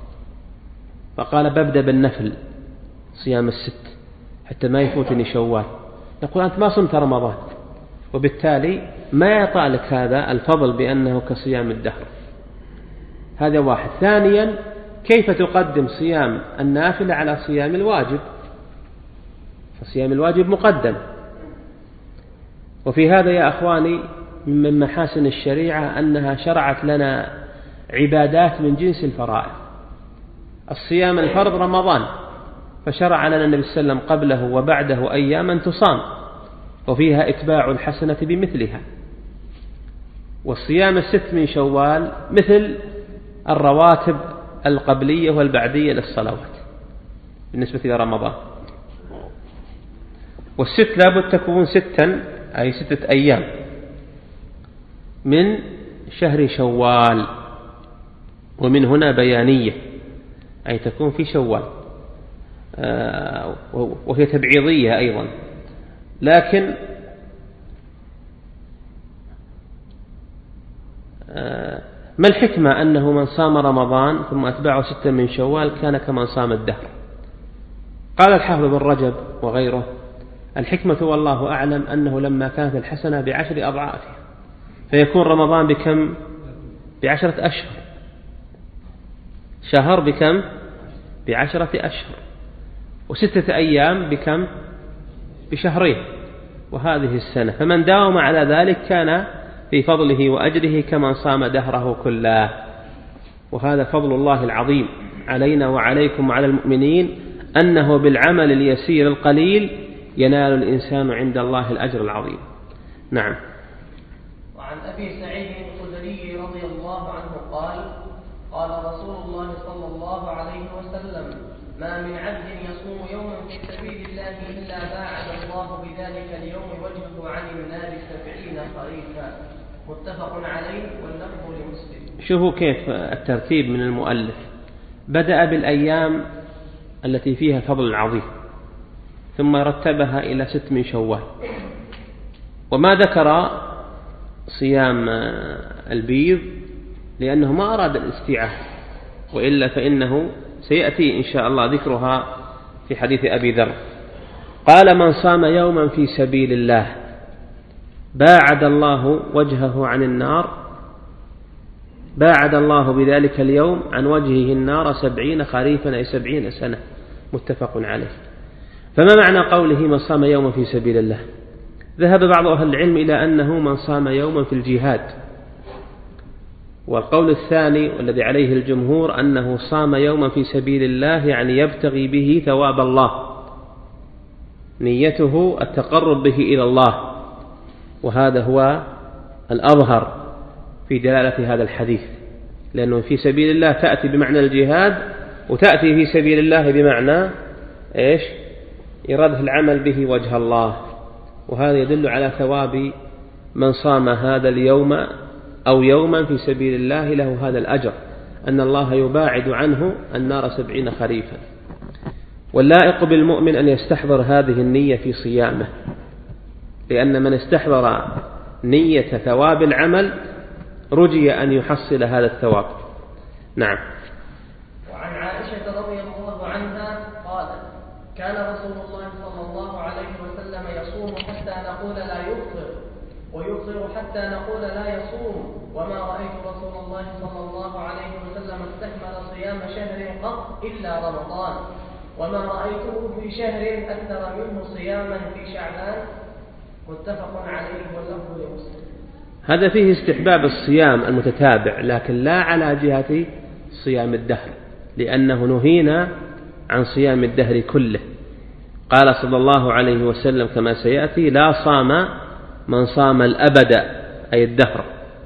فقال: ببدأ بالنفل صيام الست حتى ما يفوتني شوال، يقول: أنت ما صمت رمضان، وبالتالي ما يعطى لك هذا الفضل بأنه كصيام الدهر. هذا واحد. ثانيا، كيف تقدم صيام النافلة على صيام الواجب؟ فصيام الواجب مقدم. وفي هذا يا أخواني من محاسن الشريعة أنها شرعت لنا عبادات من جنس الفرائض. الصيام الفرض رمضان، فشرع لنا النبي صلى الله عليه وسلم قبله وبعده أياما تصام وفيها إتباع الحسنة بمثلها. والصيام الست من شوال مثل الرواتب القبلية والبعدية للصلوات بالنسبة إلى رمضان. والست لابد تكون ستا أي ستة أيام من شهر شوال، ومن هنا بيانية أي تكون في شوال، وهي تبعيضية أيضا. لكن ما الحكمة أنه من صام رمضان ثم أتبعه ستة من شوال كان كمن صام الدهر؟ قال الحافظ بن رجب وغيره: الحكمة والله أعلم أنه لما كانت الحسنة بعشر أضعافها فيكون رمضان بكم؟ بعشرة أشهر. شهر بكم؟ بعشرة أشهر. وستة أيام بكم؟ بشهرين. وهذه السنة، فمن داوم على ذلك كان في فضله وأجره كمن صام دهره كله. وهذا فضل الله العظيم علينا وعليكم وعلى المؤمنين، أنه بالعمل اليسير القليل ينال الإنسان عند الله الأجر العظيم. نعم. وعن أبي سعيد الخدري رضي الله عنه قال: قال رسول الله صلى الله عليه وسلم: ما من عبد يصوم يوما في سبيل الله إلا باعد الله بذلك اليوم وجهه عن النار سبعين خريفا. متفق عليه واللفظ لمسلم. شوفوا كيف الترتيب من المؤلف، بدأ بالأيام التي فيها فضل عظيم ثم رتبها إلى ست من شوال، وما ذكر صيام البيض لأنه ما أراد الاستيعاب، وإلا فإنه سيأتي إن شاء الله ذكرها في حديث أبي ذر. قال: من صام يوما في سبيل الله باعد الله وجهه عن النار، باعد الله بذلك اليوم عن وجهه النار سبعين خريفا أي سبعين سنة. متفق عليه. فما معنى قوله من صام يوما في سبيل الله؟ ذهب بعض أهل العلم إلى أنه من صام يوما في الجهاد، والقول الثاني والذي عليه الجمهور أنه صام يوما في سبيل الله يعني يبتغي به ثواب الله، نيته التقرب به إلى الله، وهذا هو الأظهر في دلالة هذا الحديث، لأنه في سبيل الله تأتي بمعنى الجهاد، وتأتي في سبيل الله بمعنى إيش؟ إرادة العمل به وجه الله، وهذا يدل على ثواب من صام هذا اليوم أو يوما في سبيل الله، له هذا الأجر، أن الله يباعد عنه النار سبعين خريفا. واللائق بالمؤمن أن يستحضر هذه النية في صيامه، لأن من استحضر نية ثواب العمل رجي أن يحصل هذا الثواب. نعم. وعن عائشة رضي الله عنها قالت: كان رسول الله صلى الله عليه وسلم يصوم حتى نقول لا يفطر، ويفطر حتى نقول لا يصوم، وما رأيت رسول الله صلى الله عليه وسلم استكمل صيام شهر قط إلا رمضان، وما رأيته في شهر أكثر منه صياما في شعبان. متفق عليه واللفظ لمسلم. هذا فيه استحباب الصيام المتتابع، لكن لا على جهة صيام الدهر، لأنه نهينا عن صيام الدهر كله. قال صلى الله عليه وسلم كما سيأتي: لا صام من صام الأبد، أي الدهر.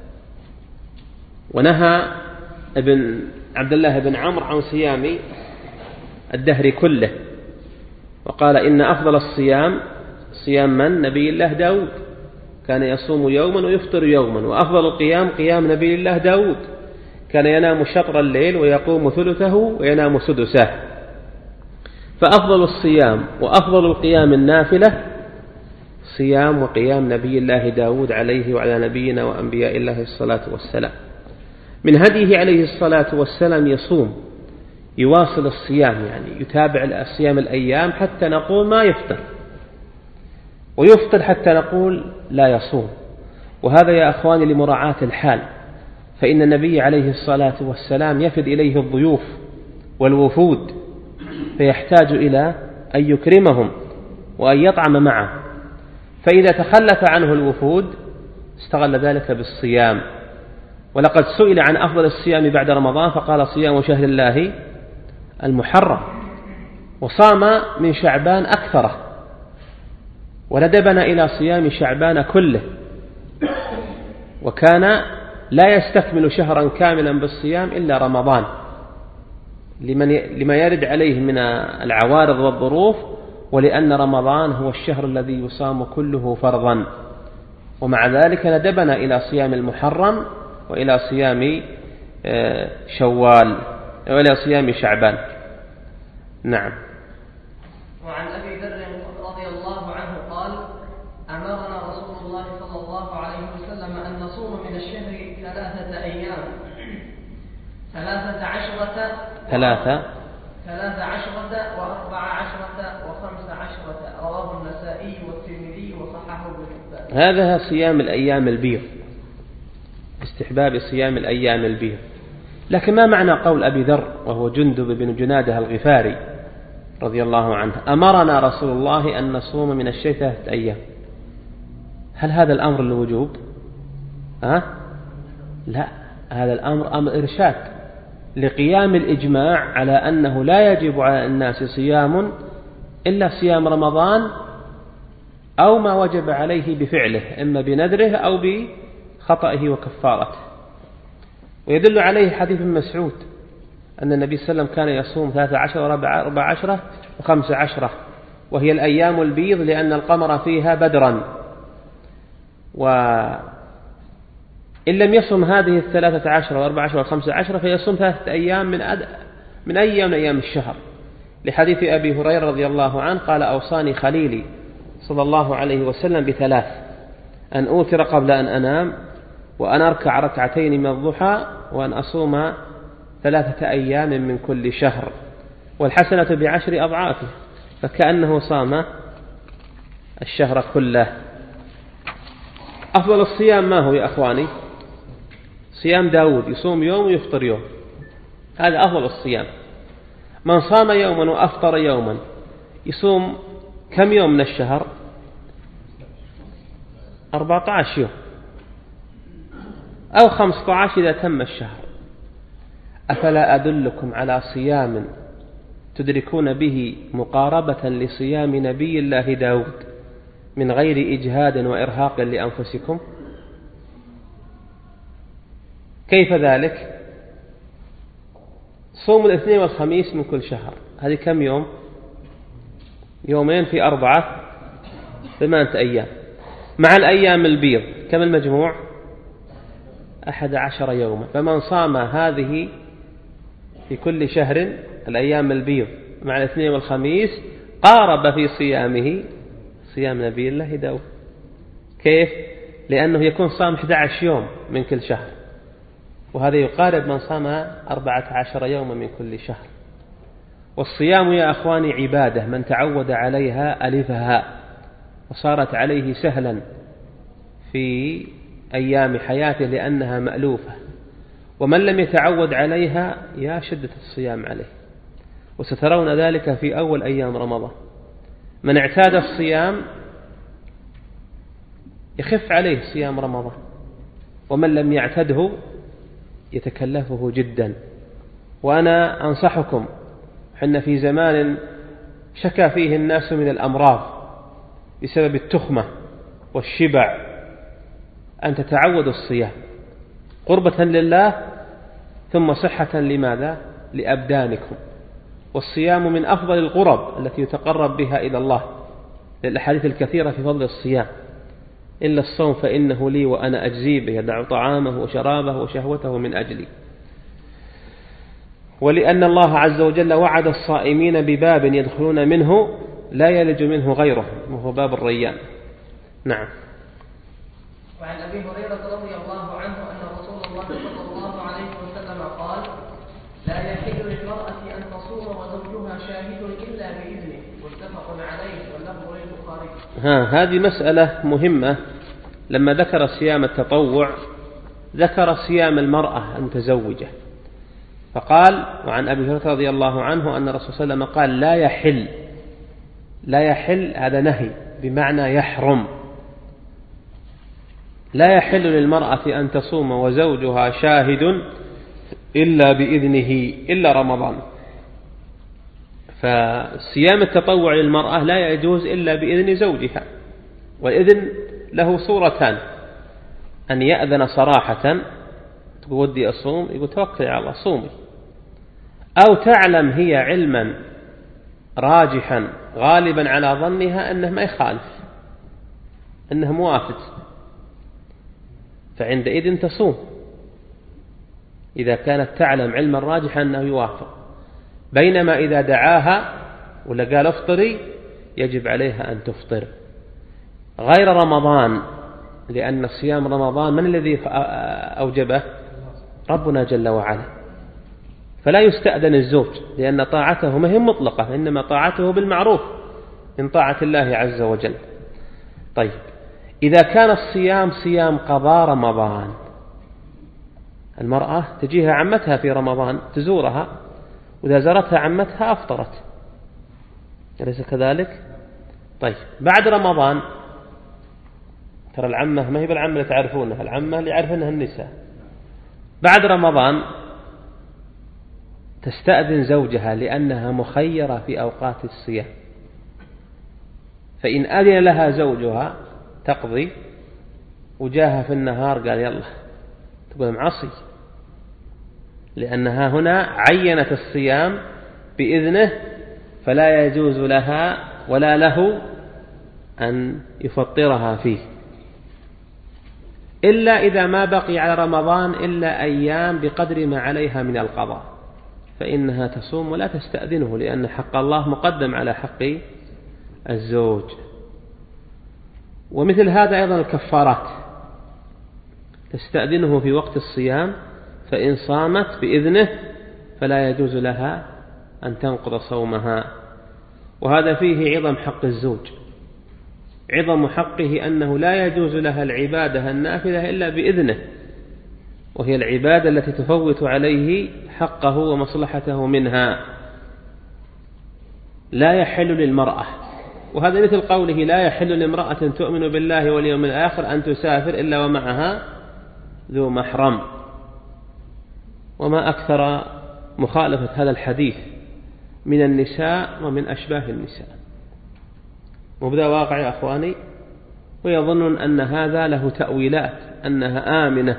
ونهى ابن عبد الله بن عمرو عن صيام الدهر كله، وقال: إن أفضل الصيام صيام من؟ نبي الله داود، كان يصوم يوما ويفطر يوما. وأفضل القيام قيام نبي الله داود، كان ينام شطر الليل ويقوم ثلثه وينام سدسه. فأفضل الصيام وأفضل القيام النافلة صيام وقيام نبي الله داود عليه وعلى نبينا وأنبياء الله الصلاة والسلام. من هديه عليه الصلاة والسلام يصوم، يواصل الصيام، يعني يتابع الصيام الأيام حتى نقول ما يفطر، ويفطر حتى نقول لا يصوم. وهذا يا أخواني لمراعاة الحال، فإن النبي عليه الصلاة والسلام يفد إليه الضيوف والوفود، فيحتاج إلى أن يكرمهم وأن يطعم معه، فإذا تخلف عنه الوفود استغل ذلك بالصيام. ولقد سئل عن أفضل الصيام بعد رمضان فقال: صيام شهر الله المحرم، وصام من شعبان أكثره، وندبنا إلى صيام شعبان كله، وكان لا يستكمل شهرا كاملا بالصيام إلا رمضان، لما يرد عليه من العوارض والظروف، ولأن رمضان هو الشهر الذي يصام كله فرضا. ومع ذلك ندبنا إلى صيام المحرم وإلى صيام شوال وإلى صيام شعبان. نعم. وعن أبي ذر رضي الله عنه قال: أمرنا رسول الله صلى الله عليه وسلم أن نصوم من الشهر ثلاثة أيام، ثلاثة عشرة ثلاثة ثلاثة عشرة وأربع عشرة وخمس عشرة، رواه النسائي والترمذي وصححه ابن حبان. هذا صيام الأيام البيض، استحباب صيام الأيام البيض. لكن ما معنى قول أبي ذر وهو جندب بن جنادة الغفاري رضي الله عنه: أمرنا رسول الله أن نصوم من الشهر ثلاثة أيام؟ هل هذا الأمر للوجوب؟ أه؟ لا، هذا الأمر أمر إرشاد لقيام الإجماع على أنه لا يجب على الناس صيام إلا صيام رمضان، أو ما وجب عليه بفعله، إما بنذره أو بخطئه وكفارته. ويدل عليه حديث ابن مسعود أن النبي صلى الله عليه وسلم كان يصوم ثلاثة عشر وربع عشرة وخمس عشرة، وهي الأيام البيض لأن القمر فيها بدرا. وإن لم يصم هذه الثلاثة عشر وأربع عشر وخمس عشرة فيصوم ثلاثة أيام من أد... من أيام من أيام الشهر، لحديث أبي هريرة رضي الله عنه قال: أوصاني خليلي صلى الله عليه وسلم بثلاث: أن أوتر قبل أن أنام، وأن أركع ركعتين من الضحى، وأن أصوم ثلاثة أيام من كل شهر، والحسنة بعشر أضعافه، فكأنه صام الشهر كله. أفضل الصيام ما هو يا أخواني؟ صيام داود، يصوم يوم ويفطر يوم، هذا أفضل الصيام. من صام يوما وأفطر يوما يصوم كم يوم من الشهر؟ أربعة عشر يوم أو خمسة عشر إذا تم الشهر. أفلا أدلكم على صيام تدركون به مقاربة لصيام نبي الله داود من غير إجهاد وإرهاق لأنفسكم؟ كيف ذلك؟ صوم الاثنين والخميس من كل شهر، هذه كم يوم؟ يومين في أربعة، ثمانية أيام، مع الأيام البيض كم المجموع؟ أحد عشر يوما. فمن صام هذه في كل شهر الأيام البيض مع الاثنين والخميس قارب في صيامه صيام نبي الله داود. كيف؟ لأنه يكون صام أحد عشر يوم من كل شهر، وهذا يقارب من صام أربعة عشر يوما من كل شهر. والصيام يا أخواني عبادة، من تعود عليها ألفها وصارت عليه سهلا في أيام حياته لأنها مألوفة، ومن لم يتعود عليها يا شدة الصيام عليه. وسترون ذلك في أول أيام رمضان، من اعتاد الصيام يخف عليه صيام رمضان، ومن لم يعتده يتكلفه جدا. وأنا أنصحكم، حنا في زمان شكى فيه الناس من الأمراض بسبب التخمة والشبع، أن تتعودوا الصيام قربة لله ثم صحة لماذا؟ لأبدانكم. والصيام من أفضل القرب التي يتقرب بها إلى الله، للأحاديث الكثيرة في فضل الصيام: إلا الصوم فإنه لي وأنا أجزي به، يدع طعامه وشرابه وشهوته من أجلي. ولأن الله عز وجل وعد الصائمين بباب يدخلون منه لا يلج منه غيره، وهو باب الريان. نعم. وعن أبي هريرة رضي الله عنه أن رسول الله صلى الله عليه وسلم قال: لا يحل للمرأة أن تصوم وزوجها شاهد إلا بإذنه، متفق عليه واللفظ للبخاري. ها هذه مسألة مهمة. لما ذكر صيام التطوع ذكر صيام المرأة المتزوجة، فقال: وعن أبي هريرة رضي الله عنه أن الرسول صلى الله عليه وسلم قال: لا يحل. لا يحل هذا نهي بمعنى يحرم. لا يحل للمرأة أن تصوم وزوجها شاهد إلا بإذنه إلا رمضان. فصيام التطوع للمرأة لا يجوز إلا بإذن زوجها، والإذن له صورتان: أن يأذن صراحة، تقول ودي أصوم، يقول توكل على الله صومي، أو تعلم هي علما راجحا غالبا على ظنها أنه ما يخالف، أنه موافق، فعندئذ تصوم إذا كانت تعلم علما راجحا أنه يوافق. بينما إذا دعاها ولا قال افطري يجب عليها أن تفطر، غير رمضان، لأن صيام رمضان من الذي أوجبه؟ ربنا جل وعلا. فلا يستأذن الزوج، لأن طاعته ما هي مطلقة، إنما طاعته بالمعروف من طاعة الله عز وجل. طيب، إذا كان الصيام صيام قضاء رمضان، المرأة تجيها عمتها في رمضان تزورها، وإذا زارتها عمتها أفطرت، أليس كذلك؟ طيب، بعد رمضان، ترى العمة ما هي بالعمة اللي تعرفونها، العمة اللي يعرفونها النساء. بعد رمضان تستأذن زوجها لأنها مخيرة في أوقات الصيام، فإن أذن لها زوجها تقضي، وجاها في النهار قال يلا، تقول معصي، لأنها هنا عينت الصيام بإذنه، فلا يجوز لها ولا له أن يفطرها فيه، إلا إذا ما بقي على رمضان إلا أيام بقدر ما عليها من القضاء، فإنها تصوم ولا تستأذنه، لأن حق الله مقدم على حق الزوج. ومثل هذا أيضا الكفارات، تستأذنه في وقت الصيام، فإن صامت بإذنه فلا يجوز لها أن تنقض صومها. وهذا فيه عظم حق الزوج، عظم حقه أنه لا يجوز لها العبادة النافلة إلا بإذنه، وهي العبادة التي تفوت عليه حقه ومصلحته منها. لا يحل للمرأة وهذا مثل قوله لا يحل لامرأة تؤمن بالله واليوم الآخر أن تسافر إلا ومعها ذو محرم. وما أكثر مخالفة هذا الحديث من النساء ومن أشباه النساء، مبدأ واقع يا أخواني، ويظنون أن هذا له تأويلات، أنها آمنة،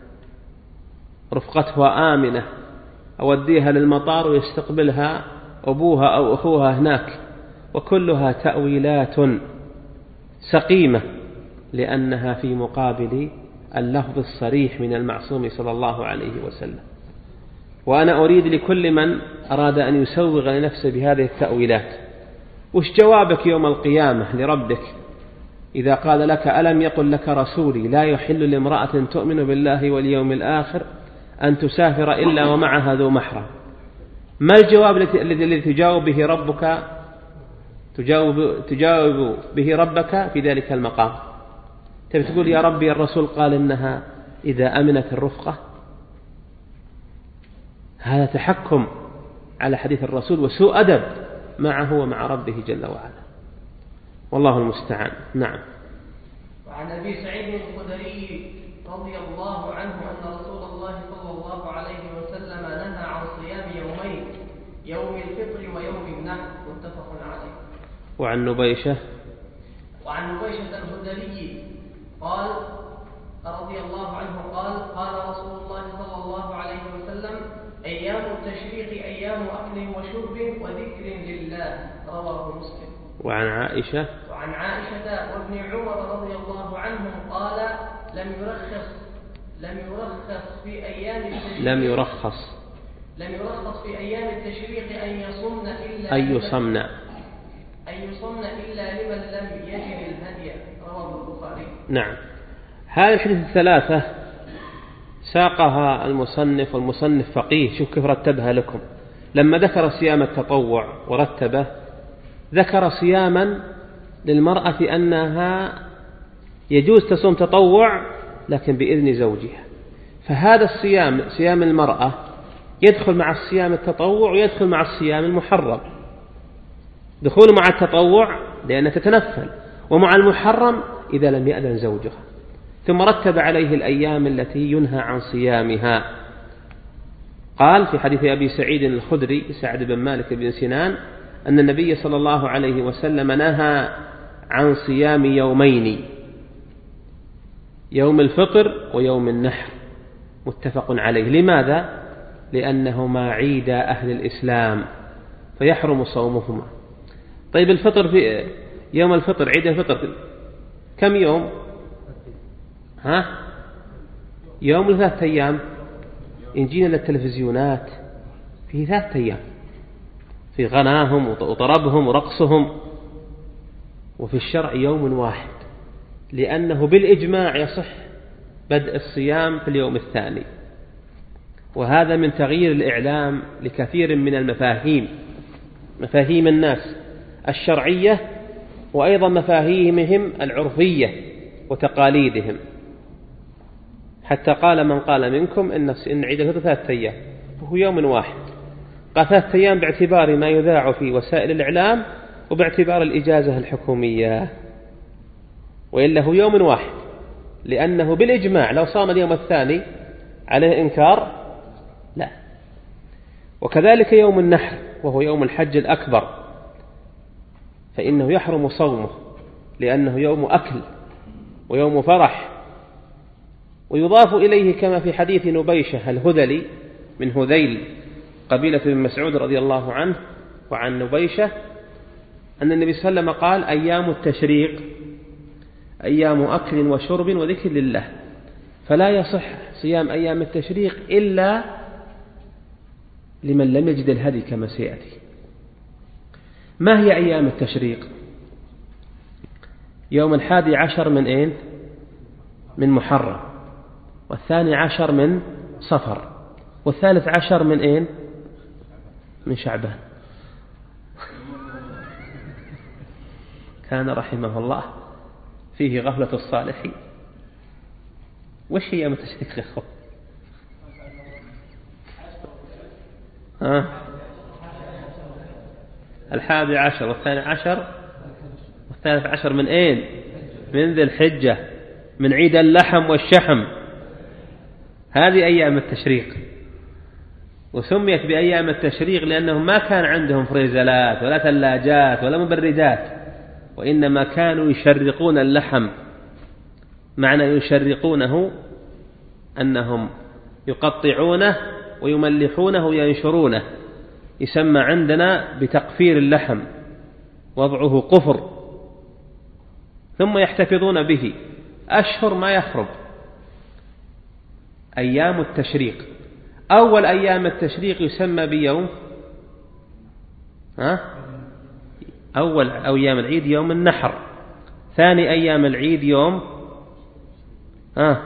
رفقتها آمنة، أوديها للمطار ويستقبلها أبوها أو أخوها هناك، وكلها تأويلات سقيمة، لأنها في مقابل اللفظ الصريح من المعصوم صلى الله عليه وسلم. وأنا أريد لكل من أراد أن يسوغ لنفسه بهذه التأويلات، وش جوابك يوم القيامة لربك إذا قال لك ألم يقل لك رسولي لا يحل لامرأة تؤمن بالله واليوم الآخر أن تسافر إلا ومعها ذو محرم؟ ما الجواب الذي تجاوب به ربك تجاوب, تجاوب به ربك في ذلك المقام؟ تبي تقول يا ربي الرسول قال إنها إذا أمنت الرفقة؟ هذا تحكم على حديث الرسول وسوء أدب معه ومع ربه جل وعلا، والله المستعان. نعم. وعن أبي سعيد الخدري رضي الله عنه أن رسول الله صلى الله عليه وسلم نهى عن صيام يومين، يوم الفطر ويوم النحر، متفق عليه. وعن نبيشة وعن نبيشة الخدري قال رضي الله عنه قال قال رسول الله صلى الله عليه وسلم أيام التشريق أيام أكل وشرب وذكر لله، رواه مسلم. وعن عائشة وعن عائشة وابن عمر رضي الله عنهم قال لم يرخص لم يرخص في أيام التشريق لم يرخص لم يرخص في أيام التشريق أن يصمن إلا أن يصمن أن يصمن إلا لمن لم يجد الهدي، رواه البخاري. نعم. هذه الحديث الثلاثة ساقها المصنف، والمصنف فقيه، شوف كيف رتبها لكم. لما ذكر صيام التطوع ورتبه، ذكر صياما للمرأة أنها يجوز تصوم تطوع لكن بإذن زوجها، فهذا الصيام صيام المرأة يدخل مع الصيام التطوع ويدخل مع الصيام المحرم. دخول مع التطوع لأنها تتنفل، ومع المحرم إذا لم يأذن زوجها. ثم رتب عليه الأيام التي ينهى عن صيامها. قال في حديث أبي سعيد الخدري سعد بن مالك بن سنان أن النبي صلى الله عليه وسلم نهى عن صيام يومين، يوم الفطر ويوم النحر، متفق عليه. لماذا؟ لأنهما عيد أهل الإسلام فيحرم صومهما. طيب الفطر في يوم الفطر، عيد الفطر كم يوم؟ ها؟ يوم لثلاثة أيام. إن جينا للتلفزيونات فيه ثلاثة أيام، في غناهم وطربهم ورقصهم، وفي الشرع يوم واحد، لأنه بالإجماع يصح بدء الصيام في اليوم الثاني. وهذا من تغيير الإعلام لكثير من المفاهيم، مفاهيم الناس الشرعية، وأيضا مفاهيمهم العرفية وتقاليدهم. حتى قال من قال منكم إن عيد الفطر ثلاثة أيام وهو يوم واحد. قال ثلاثة أيام باعتبار ما يذاع في وسائل الإعلام وباعتبار الإجازة الحكومية، وإلا هو يوم واحد، لأنه بالإجماع لو صام اليوم الثاني عليه إنكار؟ لا. وكذلك يوم النحر وهو يوم الحج الأكبر، فإنه يحرم صومه لأنه يوم أكل ويوم فرح. ويضاف إليه كما في حديث نبيشة الهذلي من هذيل قبيلة بن مسعود رضي الله عنه وعن نبيشة أن النبي صلى الله عليه وسلم قال أيام التشريق أيام أكل وشرب وذكر لله، فلا يصح صيام أيام التشريق إلا لمن لم يجد الهدي كما سيأتي. ما هي أيام التشريق؟ يوم الحادي عشر من إيه؟ من محرم، والثاني عشر من صفر، والثالث عشر من إيه؟ من شعبان. كان رحمه الله فيه غفلة الصالحين. وش هي أيام التشريق يا أخو؟ ها؟ الحادي عشر والثاني عشر الثالث عشر من أين؟ من ذي الحجة، من عيد اللحم والشحم، هذه أيام التشريق. وسميت بأيام التشريق لأنهم ما كان عندهم فريزلات ولا ثلاجات ولا مبردات، وإنما كانوا يشرقون اللحم. معنى يشرقونه أنهم يقطعونه ويملحونه وينشرونه، يسمى عندنا بتقفير اللحم، وضعه قفر، ثم يحتفظون به أشهر ما يخرب. أيام التشريق، أول أيام التشريق يسمى بيوم ها؟ أول أيام العيد يوم النحر، ثاني أيام العيد يوم ها؟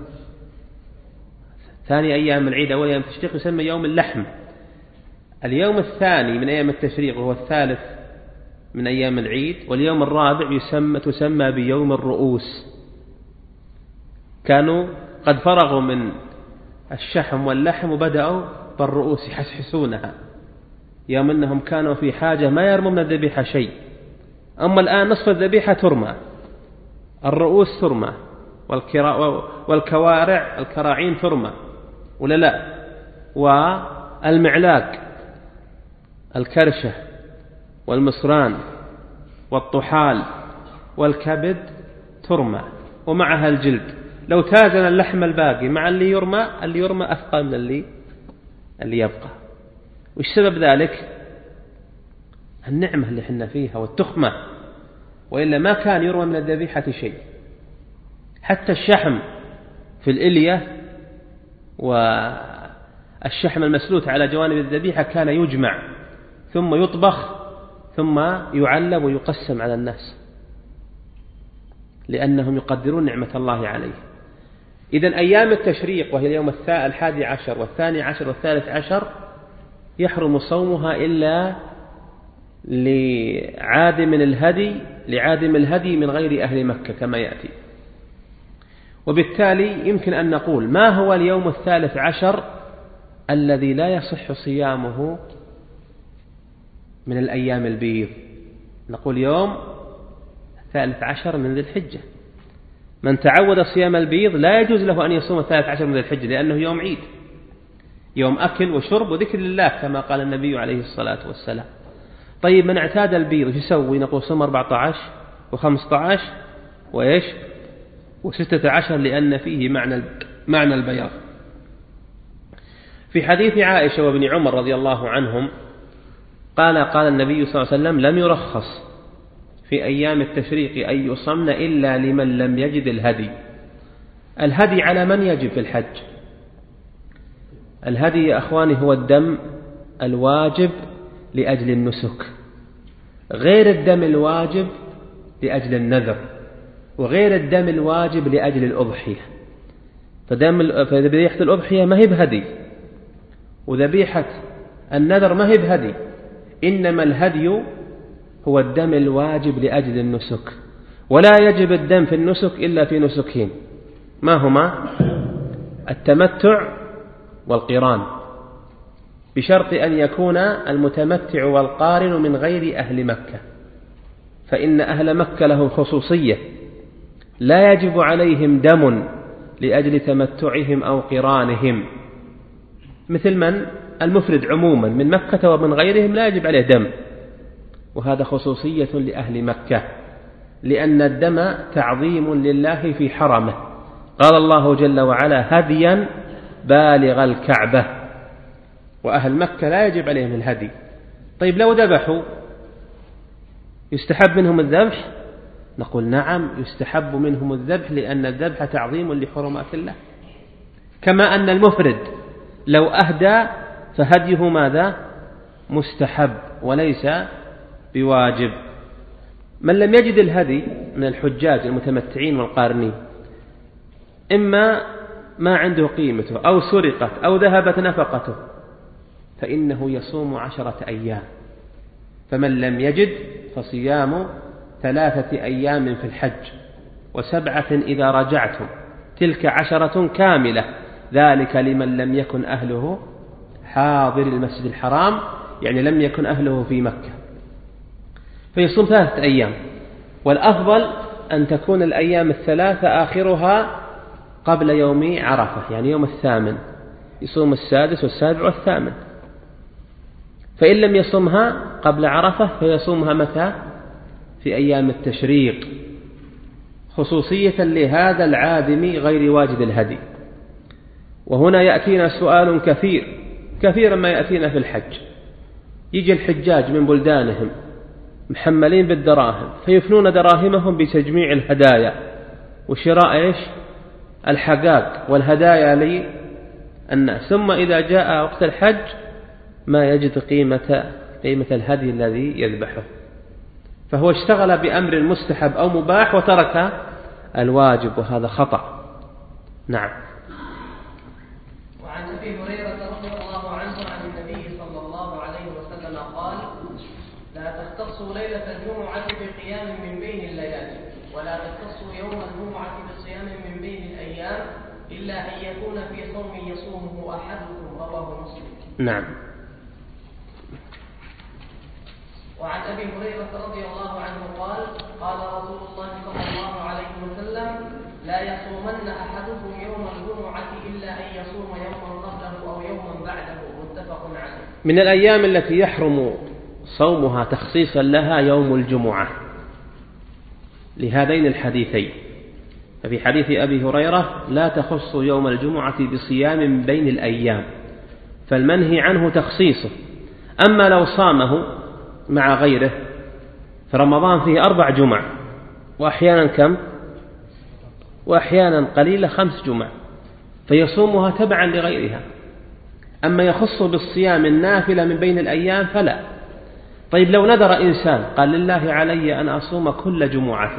ثاني أيام العيد أول أيام التشريق يسمى يوم اللحم. اليوم الثاني من أيام التشريق وهو الثالث من أيام العيد، واليوم الرابع يسمى تسمى بيوم الرؤوس. كانوا قد فرغوا من الشحم واللحم وبدأوا بالرؤوس يحسحسونها، يوم أنهم كانوا في حاجة ما يرموا من الذبيحة شيء. أما الآن نصف الذبيحة ترمى، الرؤوس ترمى، والكوارع الكراعين ترمى ولا لا، والمعلاق الكرشة والمصران والطحال والكبد ترمى ومعها الجلد. لو تازن اللحم الباقي مع اللي يرمى، اللي يرمى أثقل من اللي اللي يبقى. وش سبب ذلك؟ النعمة اللي حنا فيها والتخمة، وإلا ما كان يرمى من الذبيحة شيء. حتى الشحم في الإلية والشحم المسلوت على جوانب الذبيحة كان يجمع ثم يطبخ ثم يعلب ويقسم على الناس، لأنهم يقدرون نعمة الله عليه. إذن أيام التشريق وهي اليوم الحادي عشر والثاني عشر والثالث عشر يحرم صومها إلا لعادم الهدي لعادم الهدي من غير أهل مكة كما يأتي. وبالتالي يمكن أن نقول ما هو اليوم الثالث عشر الذي لا يصح صيامه من الأيام البيض؟ نقول يوم الثالث عشر من ذي الحجة. من تعود صيام البيض لا يجوز له أن يصوم الثالث عشر من ذي الحجة، لأنه يوم عيد، يوم أكل وشرب وذكر لله كما قال النبي عليه الصلاة والسلام. طيب من اعتاد البيض ايش يسوي؟ نقول صوم أربعة عشر وخمسة عشر وإيش وستة عشر، لأن فيه معنى معنى البياض. في حديث عائشة وابن عمر رضي الله عنهم قال قال النبي صلى الله عليه وسلم: لم يرخص في أيام التشريق أن يصمن إلا لمن لم يجد الهدي. الهدي على من يجب في الحج؟ الهدي يا أخواني هو الدم الواجب لأجل النسك، غير الدم الواجب لأجل النذر، وغير الدم الواجب لأجل الأضحية. فدم فذبيحة الأضحية ما هي بهدي، وذبيحة النذر ما هي بهدي، إنما الهدي هو الدم الواجب لأجل النسك. ولا يجب الدم في النسك إلا في نسكين، ما هما؟ التمتع والقران، بشرط أن يكون المتمتع والقارن من غير أهل مكة، فإن أهل مكة لهم خصوصية، لا يجب عليهم دم لأجل تمتعهم أو قرانهم، مثل من المفرد عموما من مكة ومن غيرهم لا يجب عليه دم، وهذا خصوصية لأهل مكة، لأن الدم تعظيم لله في حرمه. قال الله جل وعلا: هديا بالغ الكعبة، وأهل مكة لا يجب عليهم الهدي. طيب لو ذبحوا يستحب منهم الذبح؟ نقول نعم يستحب منهم الذبح، لأن الذبح تعظيم لحرمات الله. كما أن المفرد لو أهدى فهديه ماذا؟ مستحب وليس بواجب. من لم يجد الهدي من الحجاج المتمتعين والقارنين، إما ما عنده قيمته أو سرقت أو ذهبت نفقته، فإنه يصوم عشرة أيام. فمن لم يجد فصيام ثلاثة أيام في الحج وسبعة إذا رجعتم، تلك عشرة كاملة، ذلك لمن لم يكن أهله حاضر المسجد الحرام، يعني لم يكن أهله في مكة، فيصوم ثلاثة أيام. والأفضل أن تكون الأيام الثلاثة آخرها قبل يوم عرفة، يعني يوم الثامن، يصوم السادس والسابع والثامن. فإن لم يصومها قبل عرفة فيصومها متى؟ في أيام التشريق، خصوصية لهذا العادم غير واجد الهدي. وهنا يأتينا سؤال كثير كثيرا ما يأتينا في الحج، يجي الحجاج من بلدانهم محملين بالدراهم فيفنون دراهمهم بتجميع الهدايا وشراء إيش؟ الحقاق والهدايا للناس، ثم إذا جاء وقت الحج ما يجد قيمة قيمة الهدي الذي يذبحه، فهو اشتغل بأمر مستحب أو مباح وترك الواجب، وهذا خطأ. نعم. وعن أبي هريرة رضي الله عنه عن النبي صلى الله عليه وسلم قال: لا تختصوا ليلة الجمعة بقيام من بين الليالي، ولا تختصوا يوم الجمعة بصيام من بين الأيام، إلا أن يكون في صوم يصومه أحدكم. رواه مسلم. نعم. وعن أبي هريرة رضي الله عنه قال: قال رسول الله صلى الله عليه وسلم: لا يصومن أحدكم يوم الجمعة إلا أن يصوم يوما قبله أو يوما بعده. متفق عليه. من الأيام التي يحرم صومها تخصيصا لها يوم الجمعة لهذين الحديثين. ففي حديث أبي هريرة: لا تخص يوم الجمعة بصيام من بين الأيام، فالمنهي عنه تخصيصه. أما لو صامه مع غيره، فرمضان فيه أربع جمع، وأحيانا كم؟ وأحيانا قليلة خمس جمع، فيصومها تبعا لغيرها. أما يخص بالصيام النافلة من بين الأيام فلا. طيب لو نذر إنسان قال: لله علي أن أصوم كل جمعة،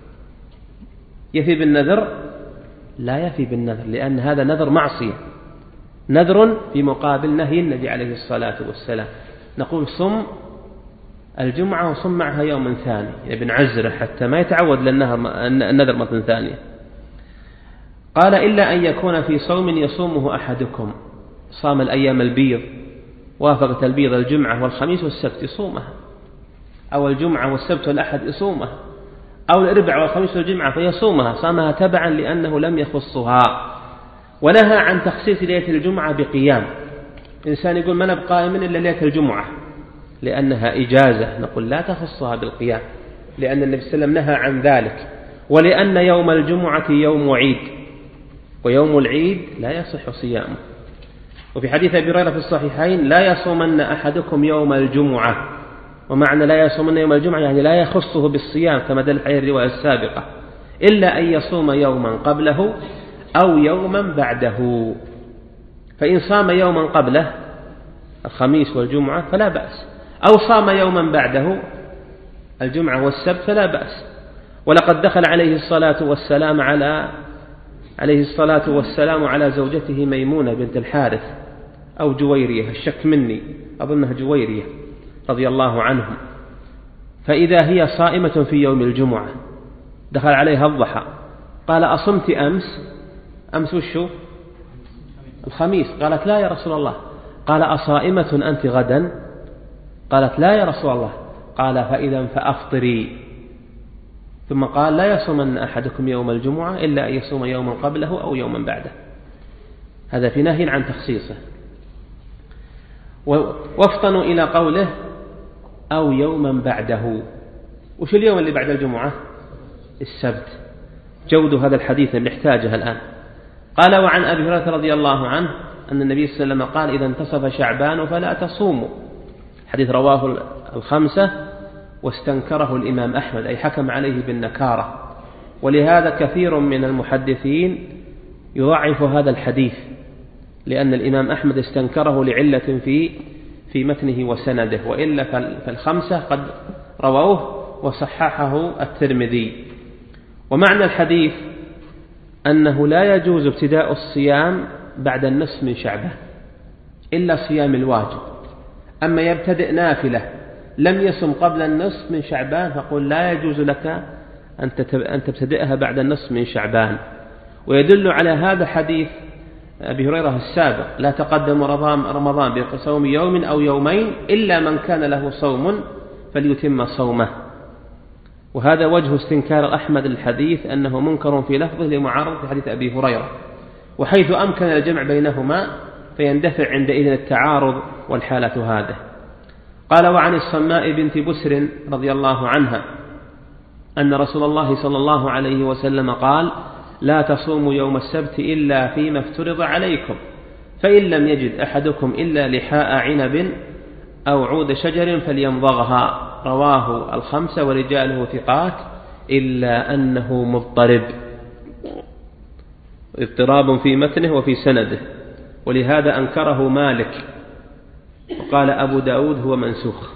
يفي بالنذر؟ لا يفي بالنذر، لأن هذا نذر معصية، نذر في مقابل نهي النبي عليه الصلاة والسلام. نقول صم الجمعة وصم معها يوم ثاني، ابن عزرة حتى ما يتعود للنذر مرة ثانية. قال: إلا أن يكون في صوم يصومه أحدكم، صام الأيام البيض، وافقت البيض الجمعة والخميس والسبت يصومها، أو الجمعة والسبت والأحد يصومها، أو الأربع والخميس والجمعة فيصومها، صامها تبعا لأنه لم يخصها. ونهى عن تخصيص ليلة الجمعة بقيام. إنسان يقول: من أبقى من إلا ليلة الجمعة، لأنها إجازة، نقول لا تخصها بالقيام، لأن النبي صلى الله عليه وسلم نهى عن ذلك، ولأن يوم الجمعة يوم عيد، ويوم العيد لا يصح صيامه. وفي حديث أبي هريرة في الصحيحين: لا يصومن أحدكم يوم الجمعة، ومعنى لا يصومن يوم الجمعة يعني لا يخصه بالصيام كما دل عليه الرواية السابقة، إلا أن يصوم يوما قبله أو يوما بعده. فإن صام يوما قبله الخميس والجمعة فلا بأس، أو صام يوما بعده الجمعة والسبت فلا بأس. ولقد دخل عليه الصلاة والسلام على عليه الصلاة والسلام على زوجته ميمونة بنت الحارث أو جويرية، الشك مني أظنها جويرية رضي الله عنهم، فإذا هي صائمة في يوم الجمعة، دخل عليها الضحى قال: أصمت أمس؟ أمس وشو؟ الخميس. قالت: لا يا رسول الله. قال: أصائمة أنت غدا؟ قالت: لا يا رسول الله. قال: فإذا فأفطري. ثم قال: لا يصومن أحدكم يوم الجمعة إلا أن يصوم يوما قبله أو يوما بعده. هذا في نهي عن تخصيصه. وافطنوا إلى قوله: أو يوما بعده. وش اليوم اللي بعد الجمعة؟ السبت. جود هذا الحديث نحتاجه الآن. قال: وعن أبي هريرة رضي الله عنه أن النبي صلى الله عليه وسلم قال: إذا انتصف شعبان فلا تصوموا. حديث رواه الخمسة، واستنكره الإمام أحمد، أي حكم عليه بالنكارة. ولهذا كثير من المحدثين يضعف هذا الحديث، لأن الإمام أحمد استنكره لعلة في في متنه وسنده، وإلا فالخمسة قد رووه وصححه الترمذي. ومعنى الحديث أنه لا يجوز ابتداء الصيام بعد النصف من شعبان إلا صيام الواجب. أما يبتدئ نافلة لم يصم قبل النصف من شعبان فقل لا يجوز لك أن تبتدئها بعد النصف من شعبان. ويدل على هذا حديث أبي هريرة السابق: لا تقدم رمضان بصوم يوم أو يومين إلا من كان له صوم فليتم صومه. وهذا وجه استنكار أحمد الحديث أنه منكر في لفظه لمعارضة حديث أبي هريرة، وحيث أمكن الجمع بينهما فيندفع عندئذ التعارض والحالة هذه. قال: وعن الصماء بنت بسر رضي الله عنها أن رسول الله صلى الله عليه وسلم قال: لا تصوموا يوم السبت إلا فيما افترض عليكم، فإن لم يجد أحدكم إلا لحاء عنب أو عود شجر فليمضغها. رواه الخمسة ورجاله ثقات إلا أنه مضطرب، اضطراب في متنه وفي سنده، ولهذا أنكره مالك، وقال أبو داود هو منسوخ.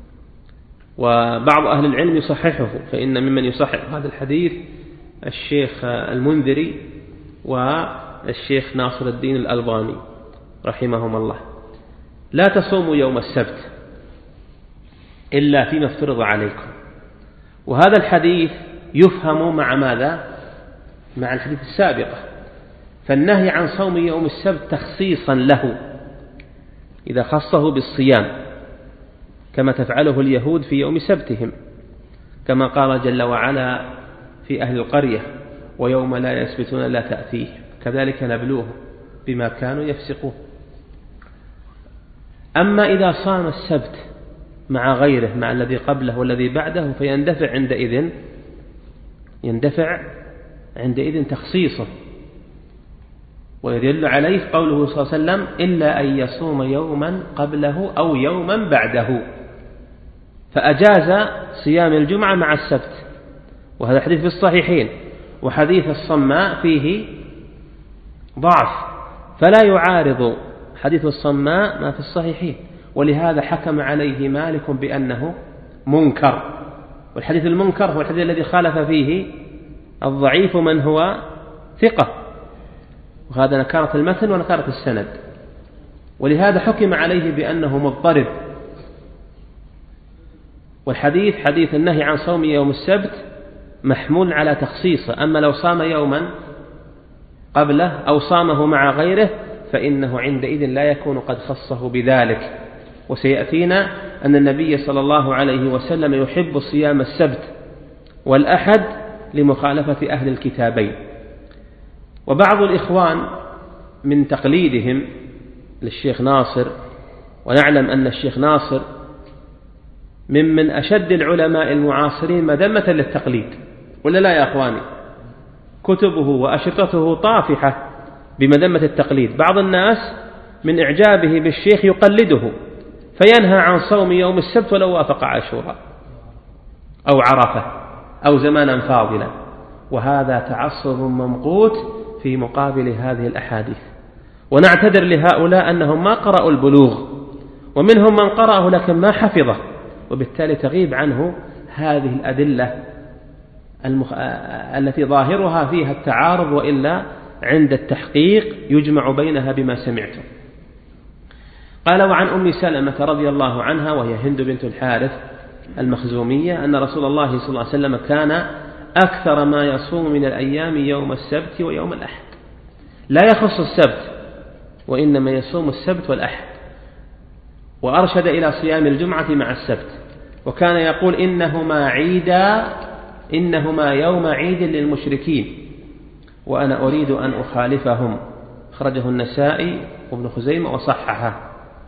وبعض أهل العلم يصححه، فإن ممن يصحح هذا الحديث الشيخ المنذري والشيخ ناصر الدين الألباني رحمهم الله. لا تصوموا يوم السبت إلا فيما افترض عليكم. وهذا الحديث يفهم مع ماذا؟ مع الحديث السابقة، فالنهي عن صوم يوم السبت تخصيصا له إذا خصه بالصيام، كما تفعله اليهود في يوم سبتهم، كما قال جل وعلا في أهل القرية: ويوم لا يسبتون لا تأتيه كذلك نبلوهم بما كانوا يفسقون. أما إذا صام السبت مع غيره، مع الذي قبله والذي بعده، فيندفع عندئذ يندفع عندئذ تخصيصه، ويدل عليه قوله صلى الله عليه وسلم: إلا أن يصوم يوما قبله أو يوما بعده، فأجاز صيام الجمعة مع السبت، وهذا حديث في الصحيحين. وحديث الصماء فيه ضعف، فلا يعارض حديث الصماء ما في الصحيحين، ولهذا حكم عليه مالك بأنه منكر. والحديث المنكر هو الحديث الذي خالف فيه الضعيف من هو ثقة، وهذا نكارة المتن ونكارة السند، ولهذا حكم عليه بأنه مضطرب. والحديث حديث النهي عن صوم يوم السبت محمول على تخصيصه، أما لو صام يوما قبله أو صامه مع غيره فإنه عندئذ لا يكون قد خصه بذلك. وسيأتينا أن النبي صلى الله عليه وسلم يحب صيام السبت والأحد لمخالفة أهل الكتابين. وبعض الإخوان من تقليدهم للشيخ ناصر، ونعلم أن الشيخ ناصر ممن أشد العلماء المعاصرين مذمة للتقليد، ولا لا يا أخواني؟ كتبه وأشرطته طافحة بمذمة التقليد. بعض الناس من إعجابه بالشيخ يقلده فينهى عن صوم يوم السبت ولو وافق عاشوراء أو عرفة أو زمانا فاضلا، وهذا تعصب ممقوت في مقابل هذه الأحاديث. ونعتذر لهؤلاء أنهم ما قرأوا البلوغ، ومنهم من قرأه لكن ما حفظه، وبالتالي تغيب عنه هذه الأدلة المخ... التي ظاهرها فيها التعارض، وإلا عند التحقيق يجمع بينها بما سمعتم. قال: وعن أم سلمة رضي الله عنها وهي هند بنت الحارث المخزومية أن رسول الله صلى الله عليه وسلم كان أكثر ما يصوم من الأيام يوم السبت ويوم الأحد، لا يخص السبت وإنما يصوم السبت والأحد، وأرشد إلى صيام الجمعة مع السبت، وكان يقول: إنهما عيدا إنهما يوم عيد للمشركين وأنا أريد أن أخالفهم. خرجه النسائي وابن خزيمة وصححه.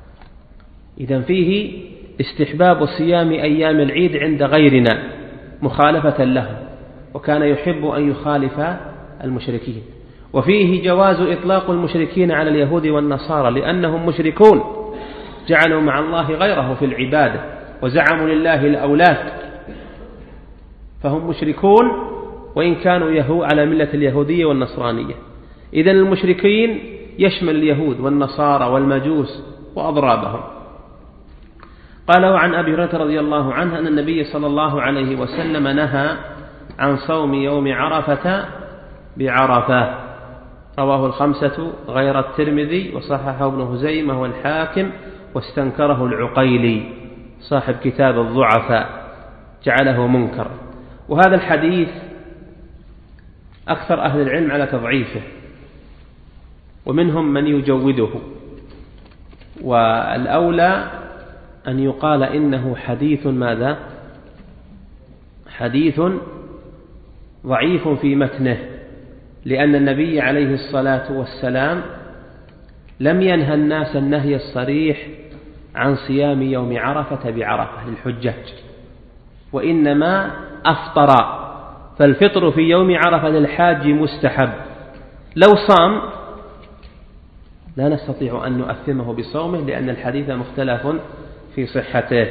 إذن فيه استحباب صيام أيام العيد عند غيرنا مخالفة له، وكان يحب أن يخالف المشركين. وفيه جواز إطلاق المشركين على اليهود والنصارى لأنهم مشركون، جعلوا مع الله غيره في العبادة وزعموا لله الأولاد، فهم مشركون وإن كانوا يهو على ملة اليهودية والنصرانية. إذن المشركين يشمل اليهود والنصارى والمجوس وأضرابهم. قال: وعن أبي هريرة رضي الله عنه أن النبي صلى الله عليه وسلم نهى عن صوم يوم عرفة بعرفة. رواه الخمسة غير الترمذي، وصححه ابن هزيمة والحاكم، واستنكره العقيلي صاحب كتاب الضعفاء، جعله منكر. وهذا الحديث أكثر أهل العلم على تضعيفه، ومنهم من يجوده، والأولى أن يقال إنه حديث ماذا؟ حديث ضعيف في متنه، لأن النبي عليه الصلاة والسلام لم ينهى الناس النهي الصريح عن صيام يوم عرفة بعرفة للحجاج، وإنما أفطر، فالفطر في يوم عرفة للحاج مستحب. لو صام لا نستطيع أن نؤثمه بصومه، لأن الحديث مختلف في صحته،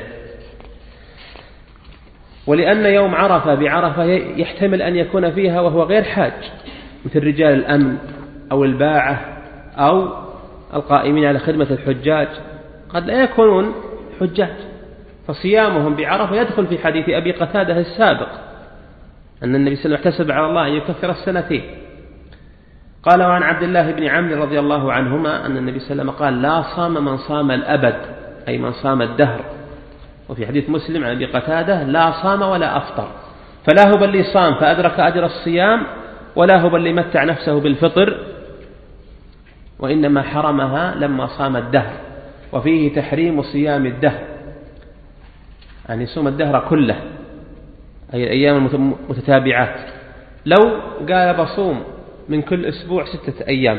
ولأن يوم عرفة بعرفة يحتمل أن يكون فيها وهو غير حاج، مثل رجال الأمن أو الباعة أو القائمين على خدمة الحجاج، قد لا يكونون حجاج، فصيامهم بعرفة يدخل في حديث أبي قتادة السابق أن النبي صلى الله عليه وسلم احتسب على الله أن يكفر السنتين. قال وعن عبد الله بن عمرو رضي الله عنهما أن النبي صلى الله عليه وسلم قال لا صام من صام الأبد، أي من صام الدهر. وفي حديث مسلم عن أبي قتادة لا صام ولا أفطر، فلا هو بل صام فأدرك أجر الصيام، ولا هو بل متع نفسه بالفطر، وإنما حرمها لما صام الدهر. وفيه تحريم صيام الدهر، يعني يصوم الدهر كله، أي الأيام المتتابعات. لو قال بصوم من كل أسبوع ستة أيام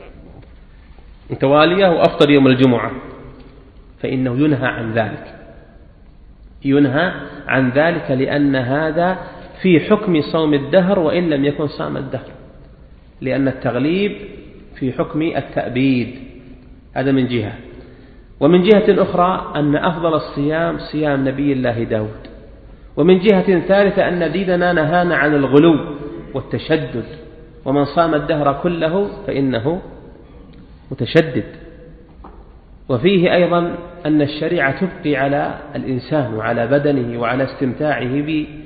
متوالية وأفطر يوم الجمعة فإنه ينهى عن ذلك، ينهى عن ذلك لأن هذا في حكم صوم الدهر وإن لم يكن صام الدهر، لأن التغليب في حكم التأبيد. هذا من جهة. ومن جهة أخرى أن أفضل الصيام صيام نبي الله داود. ومن جهة ثالثة أن ديننا نهانا عن الغلو والتشدد، ومن صام الدهر كله فإنه متشدد. وفيه أيضا أن الشريعة تبقي على الإنسان وعلى بدنه وعلى استمتاعه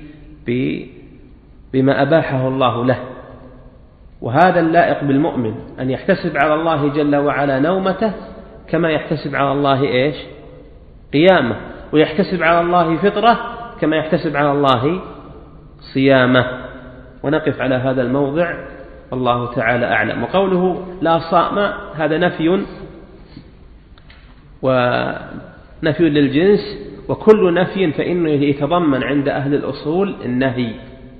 بما أباحه الله له، وهذا اللائق بالمؤمن أن يحتسب على الله جل وعلا نومته كما يحتسب على الله إيش؟ قيامه، ويحتسب على الله فطره كما يحتسب على الله صيامه. ونقف على هذا الموضع، والله تعالى أعلم. وقوله لا صام هذا نفي، ونفي للجنس، وكل نفي فإنه يتضمن عند أهل الأصول النهي،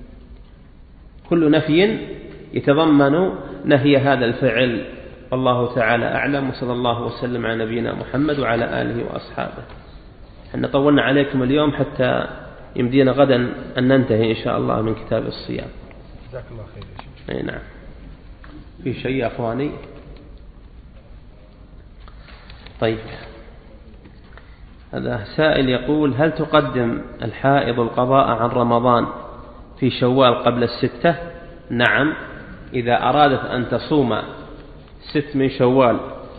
كل نفي يتضمن نهي هذا الفعل. والله تعالى أعلم، وصلى الله وسلم على نبينا محمد وعلى آله وأصحابه. احنا طولنا عليكم اليوم حتى يمدينا غدا أن ننتهي إن شاء الله من كتاب الصيام. جزاك الله خير. أي نعم. في شيء يا أخواني؟ طيب، هذا سائل يقول هل تقدم الحائض القضاء عن رمضان في شوال قبل الستة؟ نعم، إذا أرادت أن تصوم ست من شوال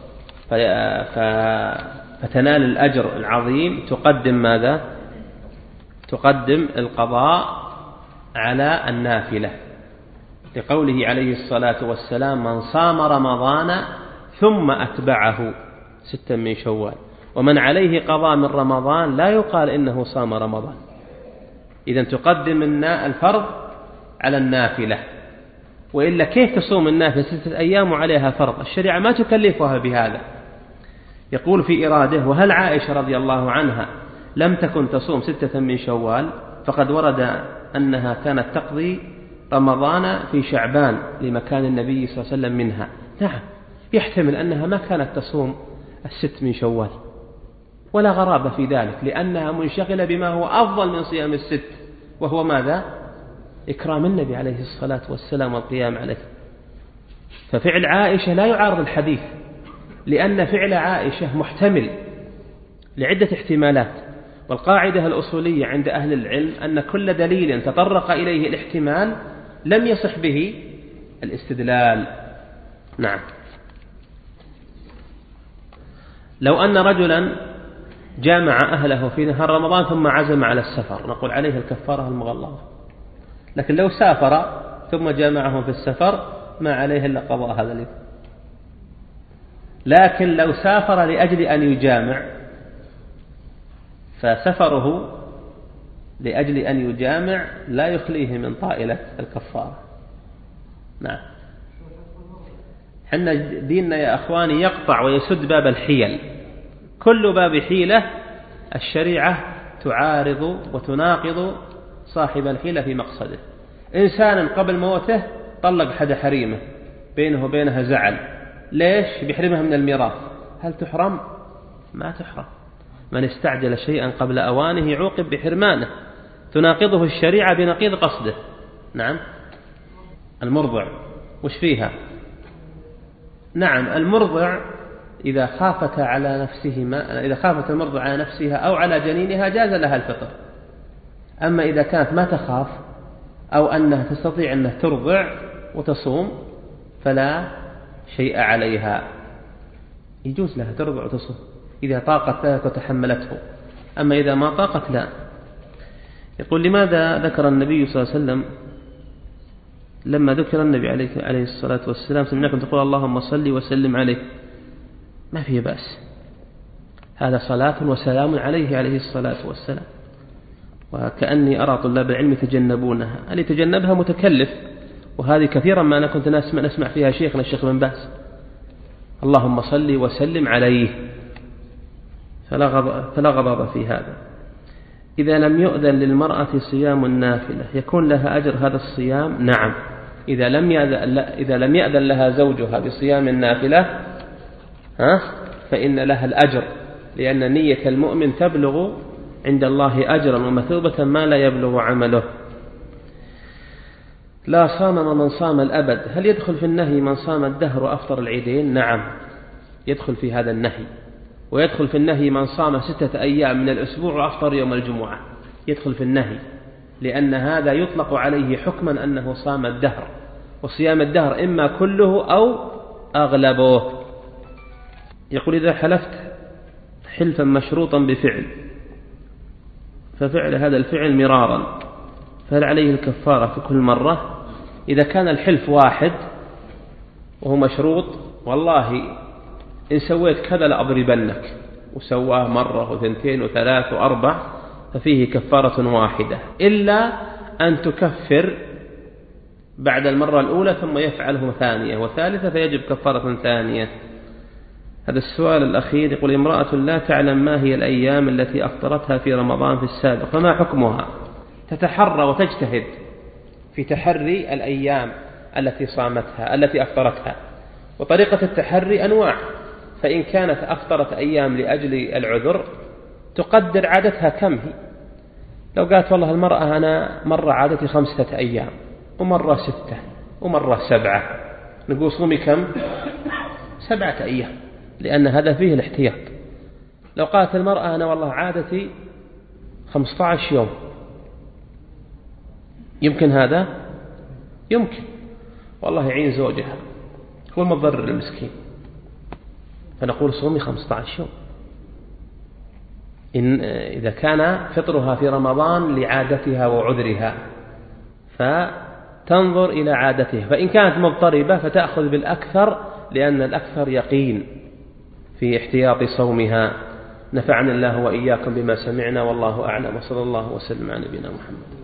فتنال الأجر العظيم تقدم ماذا؟ تقدم القضاء على النافلة، لقوله عليه الصلاة والسلام من صام رمضان ثم أتبعه ستا من شوال. ومن عليه قضاء من رمضان لا يقال إنه صام رمضان. إذن تقدم الفرض على النافلة، وإلا كيف تصوم النافلة ستة أيام وعليها فرض؟ الشريعة ما تكلفها بهذا. يقول في إراده وهل عائشة رضي الله عنها لم تكن تصوم ستة من شوال؟ فقد ورد أنها كانت تقضي رمضان في شعبان لمكان النبي صلى الله عليه وسلم منها. نعم، يحتمل أنها ما كانت تصوم الست من شوال، ولا غرابة في ذلك، لأنها منشغلة بما هو أفضل من صيام الست، وهو ماذا؟ إكرام النبي عليه الصلاة والسلام والقيام عليه. ففعل عائشة لا يعارض الحديث، لأن فعل عائشة محتمل لعدة احتمالات. والقاعدة الأصولية عند أهل العلم أن كل دليل تطرق إليه الاحتمال لم يصح به الاستدلال. نعم. لو أن رجلا جامع أهله في نهار رمضان ثم عزم على السفر، نقول عليه الكفارة المغلظة. لكن لو سافر ثم جامعهم في السفر ما عليه إلا قضاء هذا اليوم. لكن لو سافر لأجل أن يجامع فسفره لأجل أن يجامع لا يخليه من طائلة الكفارة. نعم. حنا ديننا يا أخواني يقطع ويسد باب الحيل. كل باب حيلة الشريعة تعارض وتناقض صاحب الحيلة في مقصده. إنسان قبل موته طلق حد حريمه بينه وبينها زعل، ليش؟ بيحرمها من الميراث، هل تحرم؟ ما تحرم. من استعجل شيئا قبل أوانه عوقب بحرمانه، تناقضه الشريعة بنقيض قصده. نعم. المرضع وش فيها؟ نعم، المرضع إذا خافت على نفسهما، إذا خافت المرضع على نفسها أو على جنينها جاز لها الفطر. أما إذا كانت ما تخاف أو أنها تستطيع أنها ترضع وتصوم فلا شيء عليها، يجوز لها ترضع وتصوم إذا طاقت ذلك وتحملته. أما إذا ما طاقت لا. يقول لماذا ذكر النبي صلى الله عليه وسلم لما ذكر النبي عليه الصلاة والسلام سمعناكم تقول اللهم صل وسلم عليه؟ ما فيه بأس، هذا صلاة وسلام عليه عليه الصلاة والسلام. وكأني أرى طلاب العلم يتجنبونها، أن يتجنبها متكلف، وهذه كثيرا ما أنا كنت نسمع, نسمع فيها شيخنا الشيخ بن باز اللهم صل وسلم عليه، فلا غضب, فلا غضب في هذا. إذا لم يؤذن للمرأة صيام النافلة يكون لها أجر هذا الصيام؟ نعم. إذا لم يأذن, إذا لم يأذن لها زوجها بصيام النافلة ها فإن لها الأجر، لأن نية المؤمن تبلغ عند الله أجرا ومثوبة ما لا يبلغ عمله. لا صام من صام الأبد، هل يدخل في النهي من صام الدهر وأفطر العيدين؟ نعم، يدخل في هذا النهي. ويدخل في النهي من صام ستة أيام من الأسبوع وأفطر يوم الجمعة، يدخل في النهي، لأن هذا يطلق عليه حكما أنه صام الدهر، وصيام الدهر إما كله أو أغلبه. يقول إذا حلفت حلفا مشروطا بفعل ففعل هذا الفعل مرارا فهل عليه الكفارة في كل مرة؟ إذا كان الحلف واحد وهو مشروط، والله إن سويت كذا لأضربنك، وسواه مرة وثنتين وثلاث وأربع ففيه كفارة واحدة، إلا أن تكفر بعد المرة الأولى ثم يفعله ثانية وثالثة فيجب كفارة ثانية. هذا السؤال الأخير يقول امرأة لا تعلم ما هي الأيام التي أفطرتها في رمضان في السابق فما حكمها؟ تتحرى وتجتهد في تحري الأيام التي صامتها التي أفطرتها، وطريقة التحري أنواع، فإن كانت أفطرت أيام لأجل العذر تقدر عادتها كم هي. لو قالت والله المرأة أنا مرة عادتي خمسة أيام ومرة ستة ومرة سبعة، نقول صومي كم؟ سبعة أيام، لأن هذا فيه الاحتياط. لو قالت المرأة أنا والله عادتي خمسة عشر يوم، يمكن هذا؟ يمكن، والله يعين زوجها هو المضر للمسكين، فنقول صومي خمسة عشر يوم. إن إذا كان فطرها في رمضان لعادتها وعذرها فتنظر إلى عادتها، فإن كانت مضطربة فتأخذ بالأكثر لأن الأكثر يقين في احتياط صومها. نفعنا الله وإياكم بما سمعنا، والله أعلم، وصلى الله وسلم على نبينا محمد.